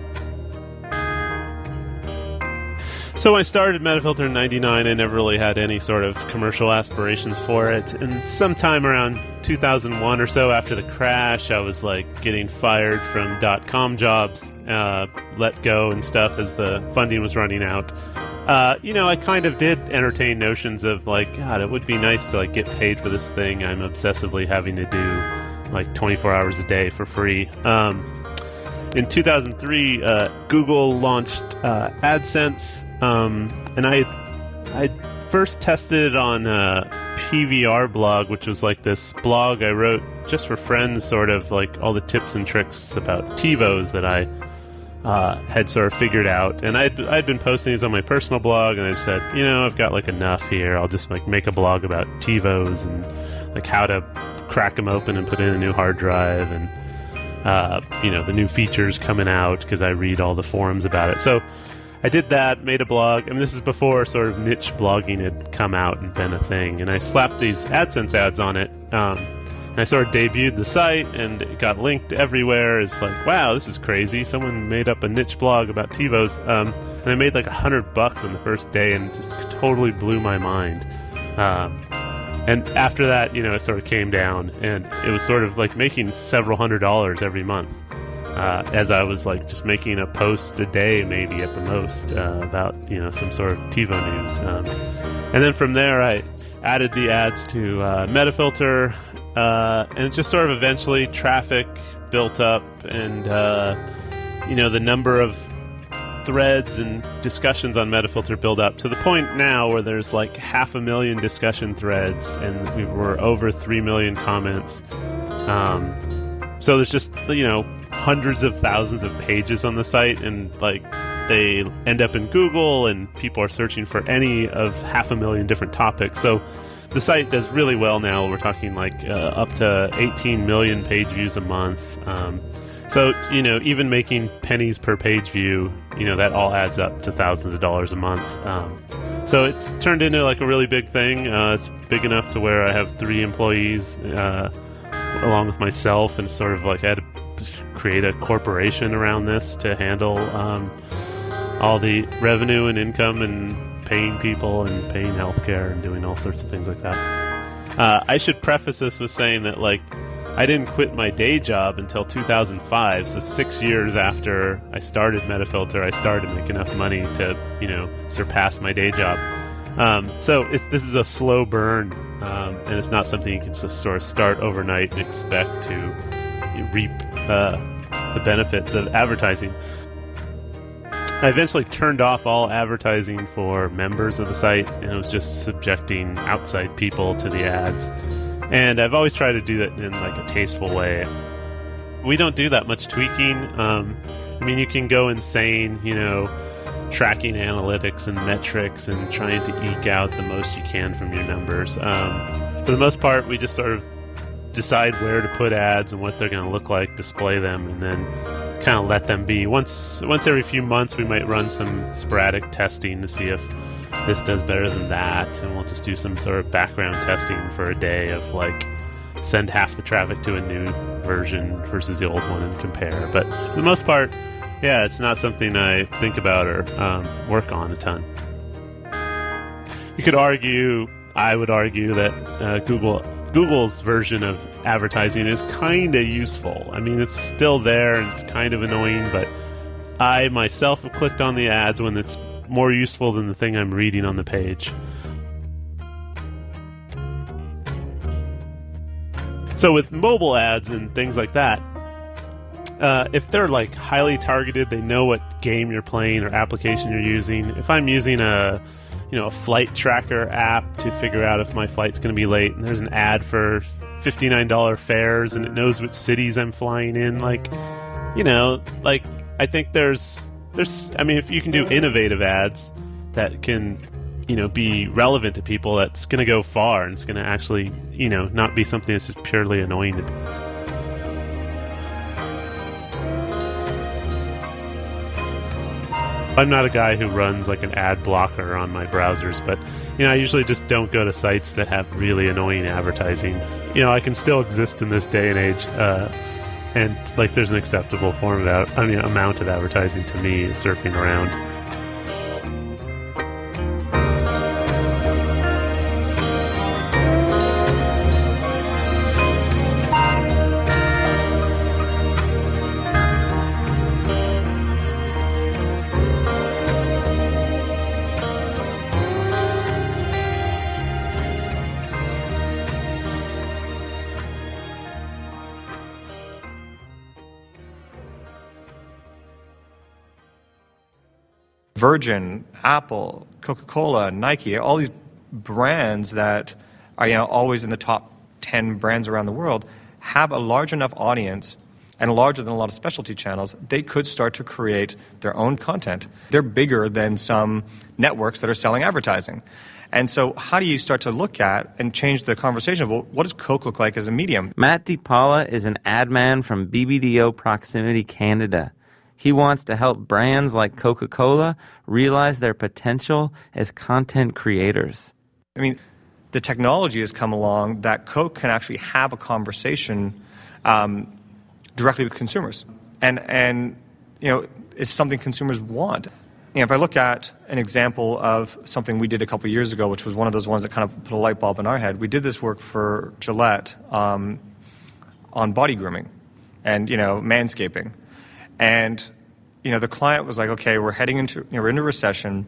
So I started Metafilter in ninety-nine. I never really had any sort of commercial aspirations for it. And sometime around two thousand one or so, after the crash, I was like getting fired from dot-com jobs, uh, let go and stuff as the funding was running out. Uh, you know, I kind of did entertain notions of like, God, it would be nice to like get paid for this thing I'm obsessively having to do like twenty-four hours a day for free. Um, in two thousand three, uh, Google launched uh, AdSense, um, and I I first tested it on uh, P V R blog, which was like this blog I wrote just for friends, sort of like all the tips and tricks about TiVos that I uh, had sort of figured out. And I'd, I'd been posting these on my personal blog, and I said, you know, I've got like enough here. I'll just like make a blog about TiVos and like how to crack them open and put in a new hard drive, and uh, you know, the new features coming out, because I read all the forums about it. So I did that, made a blog. I mean, this is before sort of niche blogging had come out and been a thing. And I slapped these AdSense ads on it. Um, and I sort of debuted the site, and it got linked everywhere. It's like, wow, this is crazy. Someone made up a niche blog about TiVos. Um, and I made like a hundred bucks on the first day, and it just totally blew my mind. Um, and after that, you know, it sort of came down, and it was sort of like making several hundred dollars every month. Uh, as I was like just making a post a day, maybe at the most, uh, about, you know, some sort of TiVo news. Um, and then from there, I added the ads to uh, Metafilter, uh, and it just sort of eventually traffic built up, and uh, you know, the number of threads and discussions on Metafilter build up to the point now where there's like half a million discussion threads, and we were over three million comments. Um, so there's just, you know, hundreds of thousands of pages on the site, and like they end up in Google, and people are searching for any of half a million different topics. So the site does really well now. We're talking like uh, up to eighteen million page views a month. Um, so, you know, even making pennies per page view, you know, that all adds up to thousands of dollars a month. Um, so it's turned into like a really big thing. Uh, it's big enough to where I have three employees uh, along with myself, and sort of like I had to create a corporation around this to handle um, all the revenue and income, and paying people, and paying healthcare, and doing all sorts of things like that. Uh, I should preface this with saying that, like, I didn't quit my day job until two thousand five, so six years after I started Metafilter, I started to make enough money to, you know, surpass my day job. Um, so it's, this is a slow burn, um, and it's not something you can just sort of start overnight and expect to reap uh, the benefits of advertising. I eventually turned off all advertising for members of the site, and it was just subjecting outside people to the ads. And I've always tried to do that in like a tasteful way. We don't do that much tweaking. Um, I mean, you can go insane, you know, tracking analytics and metrics and trying to eke out the most you can from your numbers. Um, for the most part, we just sort of decide where to put ads and what they're going to look like, display them, and then kind of let them be. Once once every few months, we might run some sporadic testing to see if this does better than that, and we'll just do some sort of background testing for a day of like send half the traffic to a new version versus the old one and compare. But for the most part, yeah, it's not something I think about or um, work on a ton. You could argue, I would argue that uh, Google Google's version of advertising is kind of useful. I mean, it's still there and it's kind of annoying, but I myself have clicked on the ads when it's more useful than the thing I'm reading on the page. So with mobile ads and things like that, uh, if they're like highly targeted, they know what game you're playing or application you're using. If I'm using a you know, a flight tracker app to figure out if my flight's going to be late, and there's an ad for fifty-nine dollars fares, and it knows what cities I'm flying in, like, you know, like, I think there's, there's, I mean, if you can do innovative ads that can, you know, be relevant to people, that's going to go far, and it's going to actually, you know, not be something that's just purely annoying to people. I'm not a guy who runs like an ad blocker on my browsers, but, you know, I usually just don't go to sites that have really annoying advertising. You know, I can still exist in this day and age, uh, and like there's an acceptable form of, I mean, amount of advertising to me surfing around. Virgin, Apple, Coca-Cola, Nike, all these brands that are, you know, always in the top ten brands around the world, have a large enough audience and larger than a lot of specialty channels, they could start to create their own content. They're bigger than some networks that are selling advertising. And so how do you start to look at and change the conversation of, well, what does Coke look like as a medium? Matt DiPaola is an ad man from B B D O Proximity Canada. He wants to help brands like Coca-Cola realize their potential as content creators. I mean, the technology has come along that Coke can actually have a conversation um, directly with consumers. And, and, you know, it's something consumers want. You know, if I look at an example of something we did a couple of years ago, which was one of those ones that kind of put a light bulb in our head, we did this work for Gillette um, on body grooming and, you know, manscaping. And, you know, the client was like, okay, we're heading into, you know, we're into recession.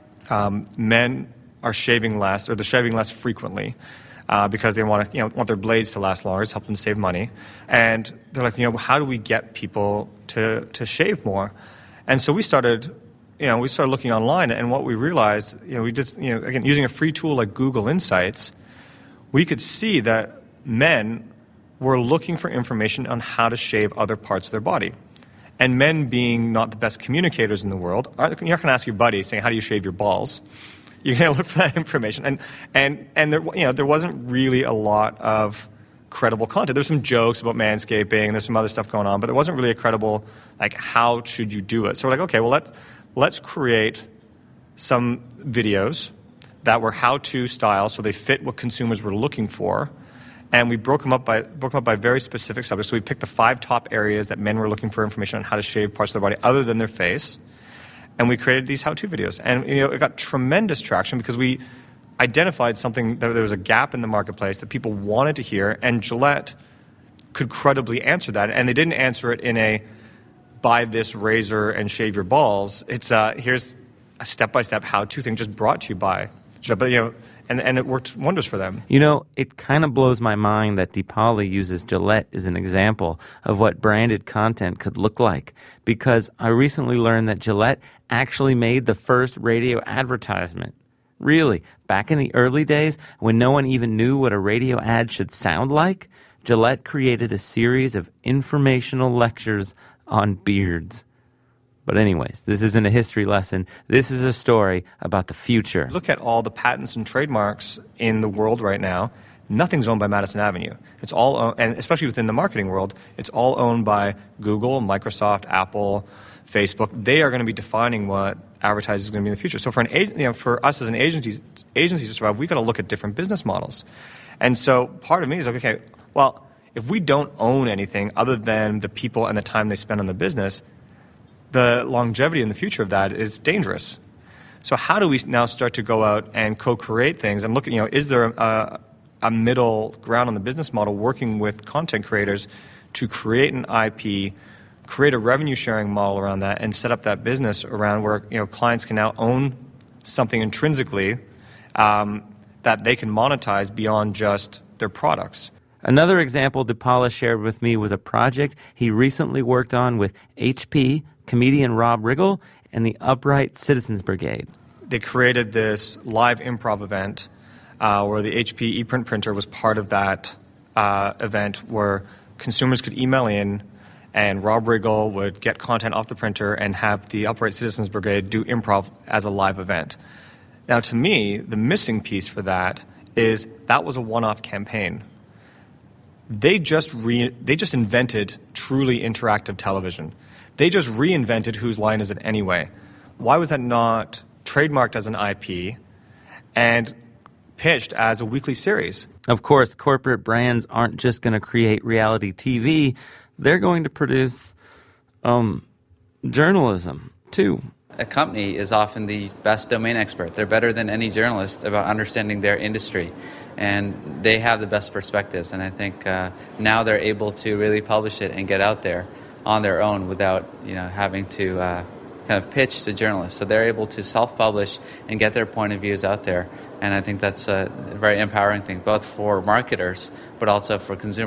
Um, men are shaving less, or they're shaving less frequently uh, because they want to, you know, want their blades to last longer, to help them save money. And they're like, you know, how do we get people to, to shave more? And so we started... You know, we started looking online, and what we realized, you know, we just, you know, again, using a free tool like Google Insights, we could see that men were looking for information on how to shave other parts of their body. And men, being not the best communicators in the world, aren't, you're not going to ask your buddy saying, how do you shave your balls? You're going to look for that information. And, and, and there, you know, there wasn't really a lot of credible content. There's some jokes about manscaping, there's some other stuff going on, but there wasn't really a credible, like, how should you do it? So we're like, okay, well, let's... Let's create some videos that were how-to style, so they fit what consumers were looking for, and we broke them up by broke them up by very specific subjects. So we picked the five top areas that men were looking for information on how to shave parts of their body other than their face, and we created these how-to videos. And, you know, it got tremendous traction because we identified something, that there was a gap in the marketplace that people wanted to hear, and Gillette could credibly answer that. And they didn't answer it in a buy this razor and shave your balls. It's uh, here's a step-by-step how-to thing just brought to you by Gillette. But, you know, and, and it worked wonders for them. You know, it kind of blows my mind that DiPaola uses Gillette as an example of what branded content could look like, because I recently learned that Gillette actually made the first radio advertisement. Really, back in the early days, when no one even knew what a radio ad should sound like, Gillette created a series of informational lectures on beards. But anyways, this isn't a history lesson. This is a story about the future. Look at all the patents and trademarks in the world right now. Nothing's owned by Madison Avenue. It's all, owned, and especially within the marketing world, it's all owned by Google, Microsoft, Apple, Facebook. They are going to be defining what advertising is going to be in the future. So for an, you know, for us as an agency, agency to survive, we've got to look at different business models. And so part of me is like, okay, well, if we don't own anything other than the people and the time they spend on the business, the longevity in the future of that is dangerous. So how do we now start to go out and co-create things and look at, you know, is there a, a middle ground on the business model working with content creators to create an I P, create a revenue sharing model around that, and set up that business around where, you know, clients can now own something intrinsically um, that they can monetize beyond just their products. Another example DiPaola shared with me was a project he recently worked on with H P, comedian Rob Riggle, and the Upright Citizens Brigade. They created this live improv event uh, where the H P ePrint printer was part of that uh, event, where consumers could email in and Rob Riggle would get content off the printer and have the Upright Citizens Brigade do improv as a live event. Now, to me, the missing piece for that is that was a one-off campaign. They just re- they just invented truly interactive television. They just reinvented Whose Line Is It Anyway? Why was that not trademarked as an I P and pitched as a weekly series? Of course, corporate brands aren't just going to create reality T V. They're going to produce um, journalism, too. A company is often the best domain expert. They're better than any journalist about understanding their industry, and they have the best perspectives. And I think uh, now they're able to really publish it and get out there on their own without, you know, having to uh, kind of pitch to journalists. So they're able to self-publish and get their point of views out there. And I think that's a very empowering thing, both for marketers but also for consumers.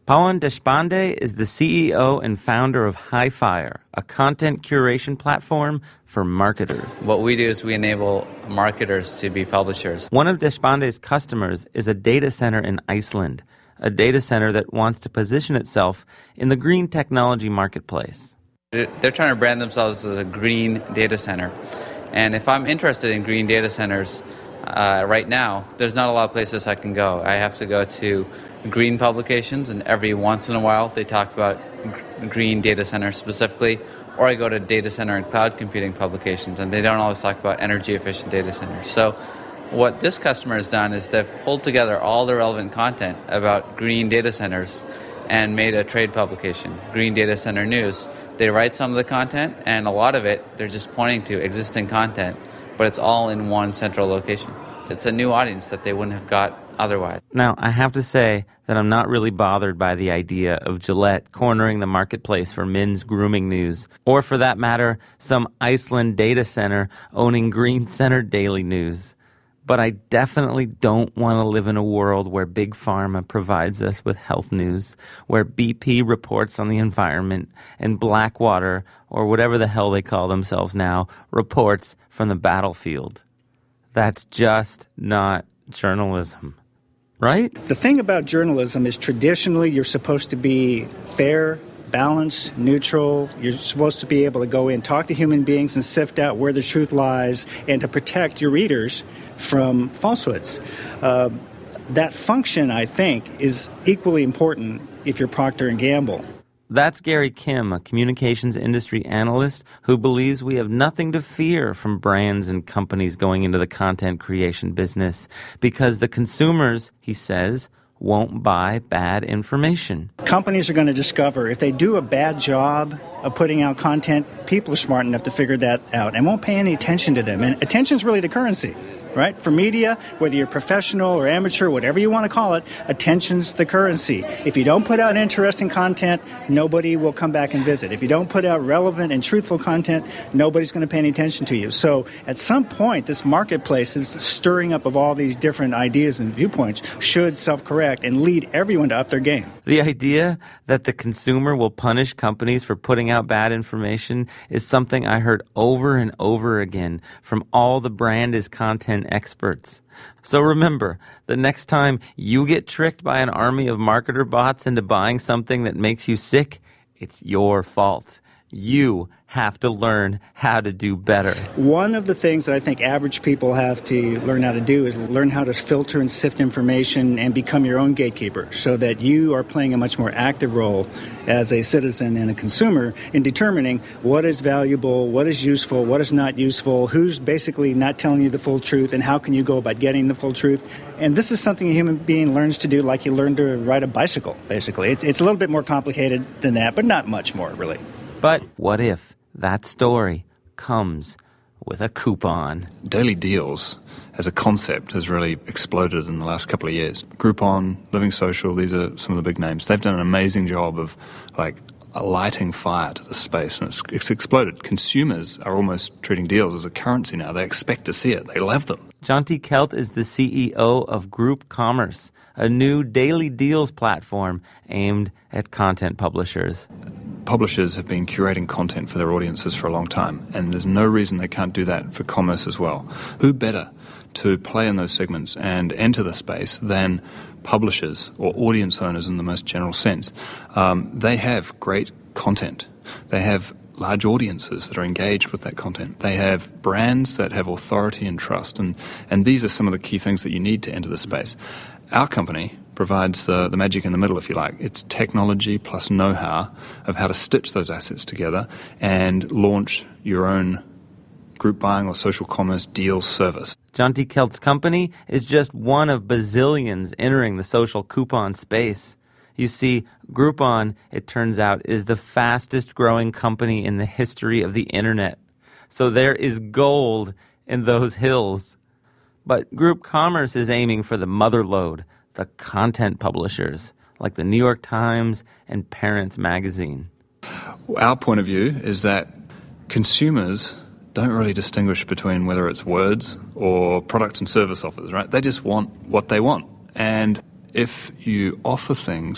Pawan Deshpande is the C E O and founder of Highfire, a content curation platform for marketers. What we do is we enable marketers to be publishers. One of Deshpande's customers is a data center in Iceland, a data center that wants to position itself in the green technology marketplace. They're trying to brand themselves as a green data center. And if I'm interested in green data centers uh, right now, there's not a lot of places I can go. I have to go to green publications, and every once in a while they talk about g- green data centers specifically, or I go to data center and cloud computing publications, and they don't always talk about energy efficient data centers. So what this customer has done is they've pulled together all the relevant content about green data centers and made a trade publication, Green Data Center News. They write some of the content, and a lot of it, they're just pointing to existing content, but it's all in one central location. It's a new audience that they wouldn't have got otherwise. Now, I have to say that I'm not really bothered by the idea of Gillette cornering the marketplace for men's grooming news, or for that matter, some Iceland data center owning Green Center Daily News. But I definitely don't want to live in a world where Big Pharma provides us with health news, where B P reports on the environment, and Blackwater, or whatever the hell they call themselves now, reports from the battlefield. That's just not journalism, right? The thing about journalism is traditionally you're supposed to be fair, balanced, neutral. You're supposed to be able to go in, talk to human beings, and sift out where the truth lies, and to protect your readers from falsehoods. Uh, that function, I think, is equally important if you're Procter and Gamble. That's Gary Kim, a communications industry analyst who believes we have nothing to fear from brands and companies going into the content creation business because the consumers, he says, won't buy bad information. Companies are going to discover if they do a bad job of putting out content, people are smart enough to figure that out and won't pay any attention to them. And attention is really the currency. Right? For media, whether you're professional or amateur, whatever you want to call it, attention's the currency. If you don't put out interesting content, nobody will come back and visit. If you don't put out relevant and truthful content, nobody's going to pay any attention to you. So at some point, this marketplace, this stirring up of all these different ideas and viewpoints should self-correct and lead everyone to up their game. The idea that the consumer will punish companies for putting out bad information is something I heard over and over again from all the brand is content experts. So remember, the next time you get tricked by an army of marketer bots into buying something that makes you sick, it's your fault. You have to learn how to do better. One of the things that I think average people have to learn how to do is learn how to filter and sift information and become your own gatekeeper so that you are playing a much more active role as a citizen and a consumer in determining what is valuable, what is useful, what is not useful, who's basically not telling you the full truth, and how can you go about getting the full truth. And this is something a human being learns to do like you learn to ride a bicycle, basically. It's, it's a little bit more complicated than that, but not much more, really. But what if that story comes with a coupon? Daily deals as a concept has really exploded in the last couple of years. Groupon, Living Social, these are some of the big names. They've done an amazing job of like lighting fire to the space, and it's, it's exploded. Consumers are almost treating deals as a currency now. They expect to see it. They love them. Jonty Kelt is the C E O of Group Commerce, a new daily deals platform aimed at content publishers. Publishers have been curating content for their audiences for a long time, and there's no reason they can't do that for commerce as well. Who better to play in those segments and enter the space than publishers or audience owners in the most general sense? Um, they have great content. They have large audiences that are engaged with that content. They have brands that have authority and trust, and, and these are some of the key things that you need to enter the space. Our company provides the, the magic in the middle, if you like. It's technology plus know-how of how to stitch those assets together and launch your own group buying or social commerce deal service. Jonty Kelt's company is just one of bazillions entering the social coupon space. You see, Groupon, it turns out, is the fastest growing company in the history of the internet. So there is gold in those hills. But Group Commerce is aiming for the mother lode, the content publishers, like the New York Times and Parents Magazine. Our point of view is that consumers don't really distinguish between whether it's words or products and service offers, right? They just want what they want. And if you offer things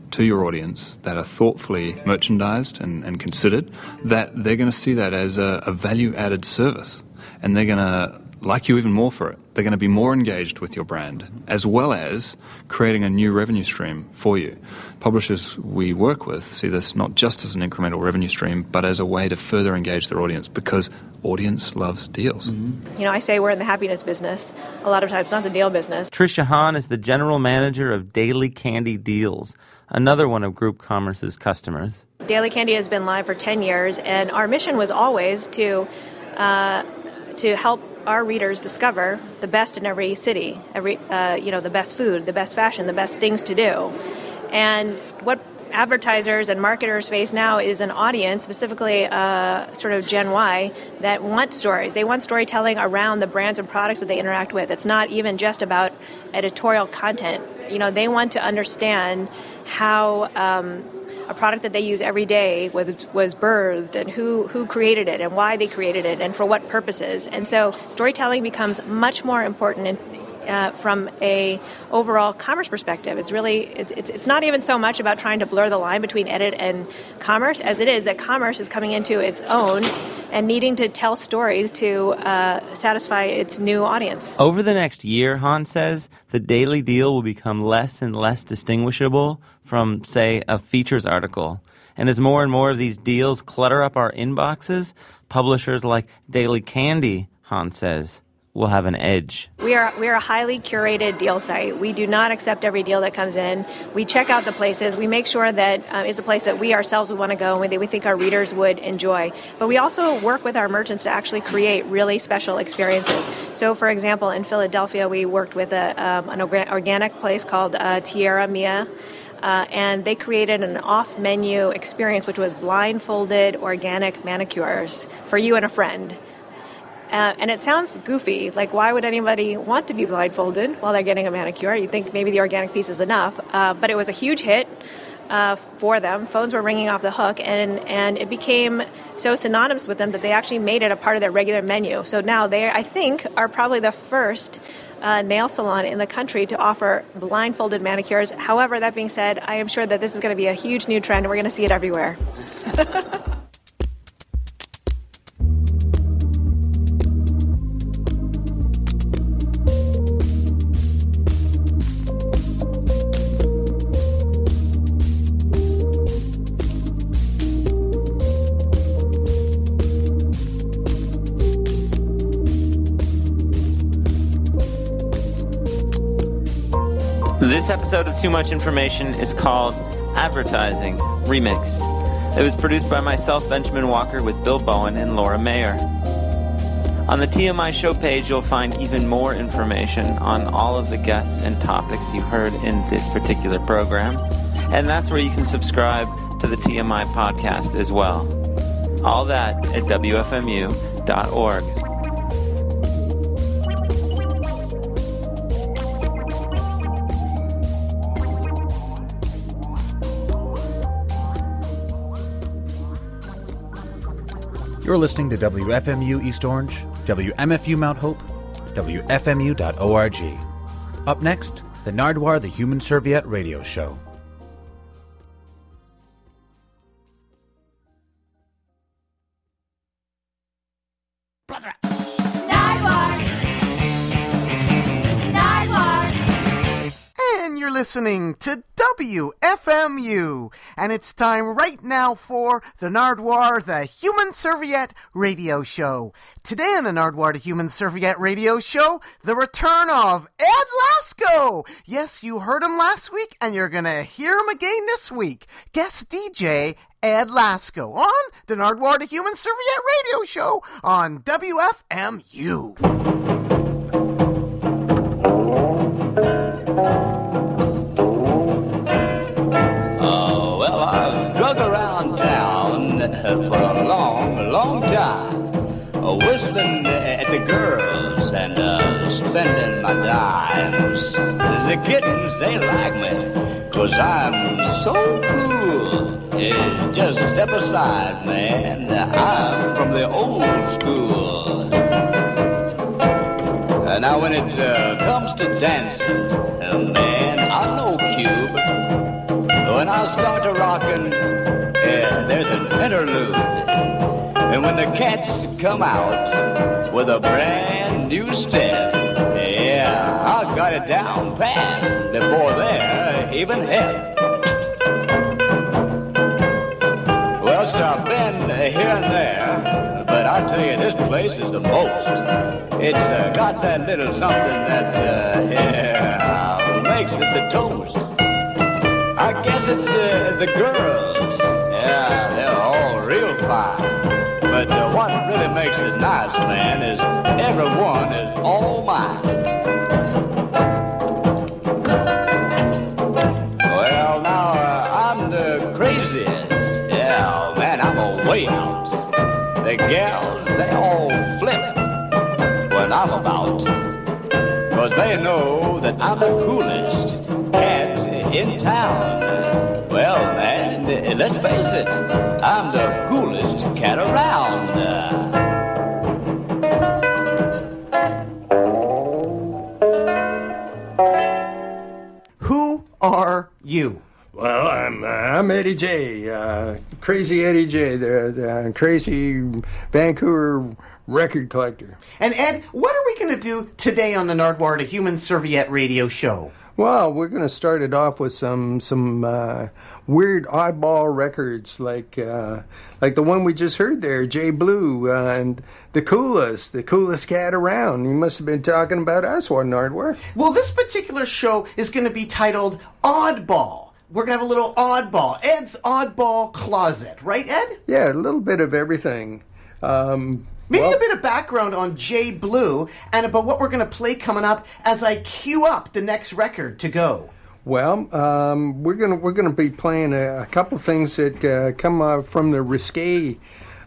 to your audience that are thoughtfully merchandised and, and considered, that they're going to see that as a, a value-added service, and they're going to like you even more for it. They're going to be more engaged with your brand, as well as creating a new revenue stream for you. Publishers we work with see this not just as an incremental revenue stream, but as a way to further engage their audience, because audience loves deals. You know, I say we're in the happiness business a lot of times, not the deal business. Tricia Hahn is the general manager of Daily Candy Deals, another one of Group Commerce's customers. Daily Candy has been live for ten years, and our mission was always to uh, to help our readers discover the best in every city, every uh, you know, the best food, the best fashion, the best things to do. And what advertisers and marketers face now is an audience, specifically uh, sort of Gen Y, that want stories. They want storytelling around the brands and products that they interact with. It's not even just about editorial content. You know, they want to understand how um, a product that they use every day was, was birthed, and who, who created it and why they created it and for what purposes. And so storytelling becomes much more important in, uh, from a overall commerce perspective. It's really, it's, it's, it's not even so much about trying to blur the line between edit and commerce as it is that commerce is coming into its own and needing to tell stories to uh, satisfy its new audience. Over the next year, Hahn says, the Daily Deal will become less and less distinguishable from, say, a features article. And as more and more of these deals clutter up our inboxes, publishers like Daily Candy, Hahn says, will have an edge. We are we are a highly curated deal site. We do not accept every deal that comes in. We check out the places. We make sure that uh, it's a place that we ourselves would want to go and that we think our readers would enjoy. But we also work with our merchants to actually create really special experiences. So, for example, in Philadelphia, we worked with a, um, an orga- organic place called uh, Tierra Mia. Uh, and they created an off-menu experience, which was blindfolded organic manicures for you and a friend. Uh, and it sounds goofy. Like, why would anybody want to be blindfolded while they're getting a manicure? You think maybe the organic piece is enough. Uh, but it was a huge hit uh, for them. Phones were ringing off the hook, and, and it became so synonymous with them that they actually made it a part of their regular menu. So now they, I think, are probably the first uh, nail salon in the country to offer blindfolded manicures. However, that being said, I am sure that this is going to be a huge new trend, and we're going to see it everywhere. This episode of Too Much Information is called Advertising Remixed. It was produced by myself, Benjamin Walker, with Bill Bowen and Laura Mayer. On the T M I show page, you'll find even more information on all of the guests and topics you heard in this particular program. And that's where you can subscribe to the T M I podcast as well. All that at W F M U dot org. You're listening to W F M U East Orange, W M F U Mount Hope, W F M U dot org. Up next, the Nardwuar the Human Serviette radio show. And you're listening to W F M U, and it's time right now for the Nardwuar the Human Serviette radio show. Today on the Nardwuar the Human Serviette radio show, the return of Ed Lasko. Yes, you heard him last week, and you're gonna hear him again this week. Guest D J Ed Lasko on the Nardwuar the Human Serviette radio show on W F M U. Uh, well, I've drug around town for a long, long time, uh, whistling at the girls and uh, spending my dimes. The kittens, they like me, 'cause I'm so cool. Uh, just step aside, man, I'm from the old school. Uh, now when it uh, comes to dancing, uh, man, I'm no cube. when I start to rockin', yeah, there's an interlude. And when the cats come out with a brand new step, yeah, I got it down pat before they're even hip. Well, sir, I've been here and there, but I tell you, this place is the most. It's uh, got that little something that uh, yeah, makes it the toast. I guess it's uh, the girls. Yeah, they're all real fine. But uh, what really makes it nice, man, is everyone is all mine. Well, now, uh, I'm the craziest. Yeah, man, I'm a way out. The gals, they all flip when I'm about. Cause they know that I'm the coolest cat in town. Well, man, let's face it, I'm the coolest cat around. Who are you? Well, I'm uh, I'm Eddie J, uh, crazy Eddie J, the, the crazy Vancouver record collector. And Ed, what are we going to do today on the Nardwuar, the Human Serviette radio show? Well, we're going to start it off with some some uh, weird oddball records, like uh, like the one we just heard there, Jay Blue, uh, and the coolest, the coolest cat around. You must have been talking about us, one Nardwuar. Well, this particular show is going to be titled Oddball. We're going to have a little oddball. Ed's Oddball Closet, right, Ed? Yeah, a little bit of everything. Um, Maybe well, a bit of background on Jay Blue and about what we're going to play coming up as I queue up the next record to go. Well, um, we're gonna we're gonna be playing a, a couple things that uh, come uh, from the risque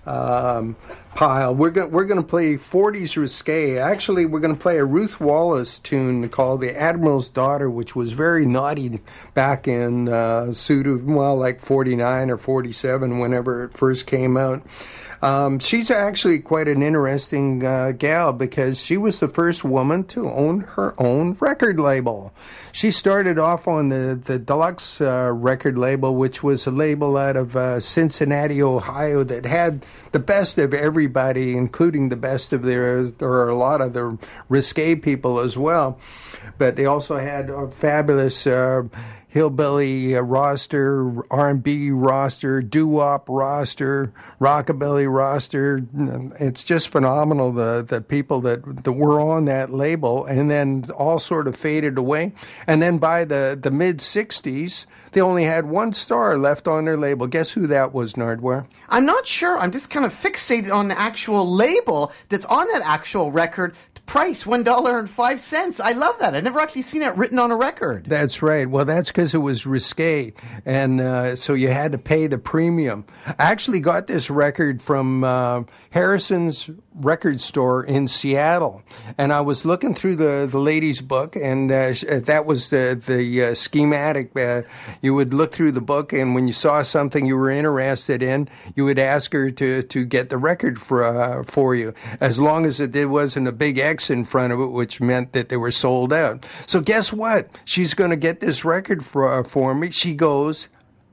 um, pile. We're gonna we're gonna play forties risque. Actually, we're gonna play a Ruth Wallace tune called "The Admiral's Daughter," which was very naughty back in uh, suited well, like forty-nine or forty-seven, whenever it first came out. Um, she's actually quite an interesting uh, gal because she was the first woman to own her own record label. She started off on the, the Deluxe uh, record label, which was a label out of uh, Cincinnati, Ohio, that had the best of everybody, including the best of their, there are a lot of the risque people as well. But they also had a fabulous uh, hillbilly uh, roster, R and B roster, doo-wop roster, rockabilly roster. It's just phenomenal, the the people that, that were on that label, and then all sort of faded away. And then by the, the mid-sixties, they only had one star left on their label. Guess who that was, Nardwuar? I'm not sure. I'm just kind of fixated on the actual label that's on that actual record. Price, one dollar and five cents. I love that. I've never actually seen it written on a record. That's right. Well, that's because it was risque, and uh, so you had to pay the premium. I actually got this record from uh, Harrison's record store in Seattle, and I was looking through the, the ladies' book, and uh, that was the, the uh, schematic. Uh, you would look through the book, and when you saw something you were interested in, you would ask her to, to get the record for, uh, for you, as long as it, it wasn't a big X in front of it, which meant that they were sold out. So guess what? She's going to get this record for, for me. She goes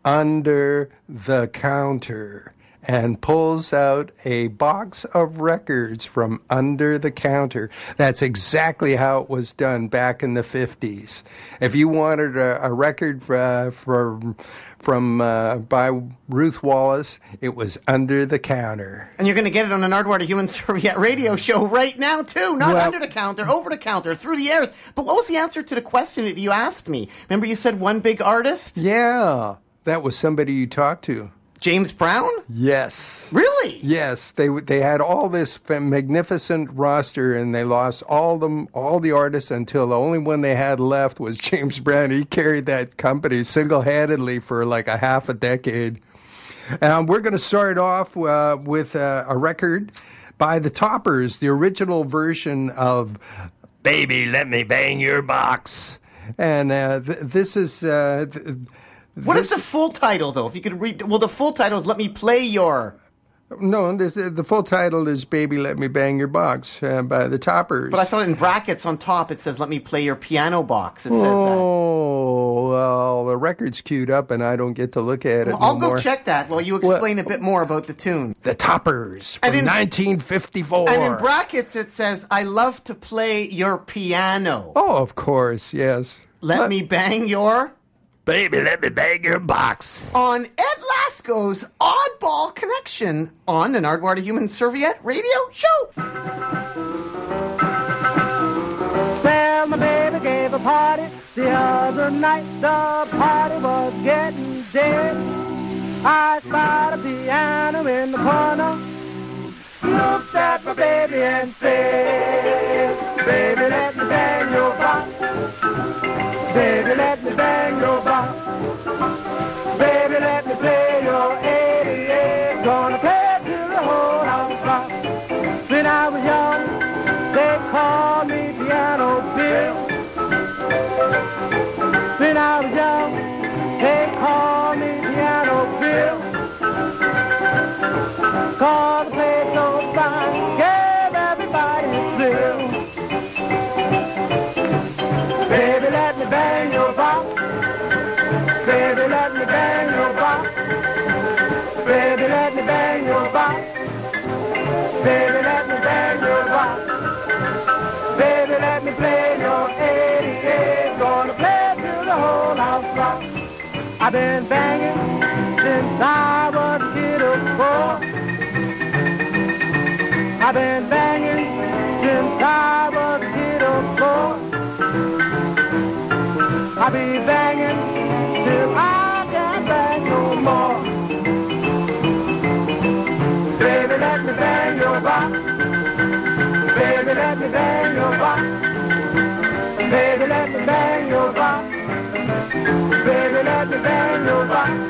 under the counter and pulls out a box of records from under the counter. That's exactly how it was done back in the fifties. If you wanted a, a record uh, from from uh, by Ruth Wallace, it was under the counter. And you're going to get it on the Nardwuar, the Human Serviette radio show right now, too. Not well, under the counter, over the counter, through the airs. But what was the answer to the question that you asked me? Remember you said one big artist? Yeah, that was somebody you talked to. James Brown? Yes. Really? Yes. They they had all this magnificent roster, and they lost all them all the artists until the only one they had left was James Brown. He carried that company single-handedly for like a half a decade. And we're going to start off uh, with uh, a record by the Toppers, the original version of "Baby, Let Me Bang Your Box," and uh, th- this is. Uh, th- What is the full title, though? If you could read, well, the full title is "Let Me Play Your." No, this, the full title is "Baby, Let Me Bang Your Box" uh, by the Toppers. But I thought in brackets on top it says "Let Me Play Your Piano Box." It says oh, well, the record's queued up and I don't get to look at it Well, no I'll go more. check that while you explain a bit more about the tune. The Toppers from And in- nineteen fifty-four. And in brackets it says, I love to play your piano. Oh, of course, yes. Let me bang your... Baby, let me bang your box. On Ed Lasco's Oddball Connection on the Nardwuar the Human Serviette radio show. Well, my baby gave a party the other night. The party was getting dead. I spied a piano in the corner, looked at my baby and said, baby, let me bang your box. Baby, let me bang your box. Baby, let me play your eighty-eight. Gonna play till the whole house rocks. When I was young, they called me Piano Bill. When I was young, they called me Piano Bill. Cause the place so fine, gave everybody a thrill. Baby, let me bang your box. Baby, let me bang your box. Baby, let me bang your box. Baby, let me bang your box. Baby, let me play your eighty-eight. Gonna play till the whole house rocks. I've been banging since I was a kid of four. I've been banging since I was a kid of four. I'll be banging till I can't bang no more. Baby, let me bang your box. Baby, let me bang your box. Baby, let me bang your box. Baby, let me bang your box.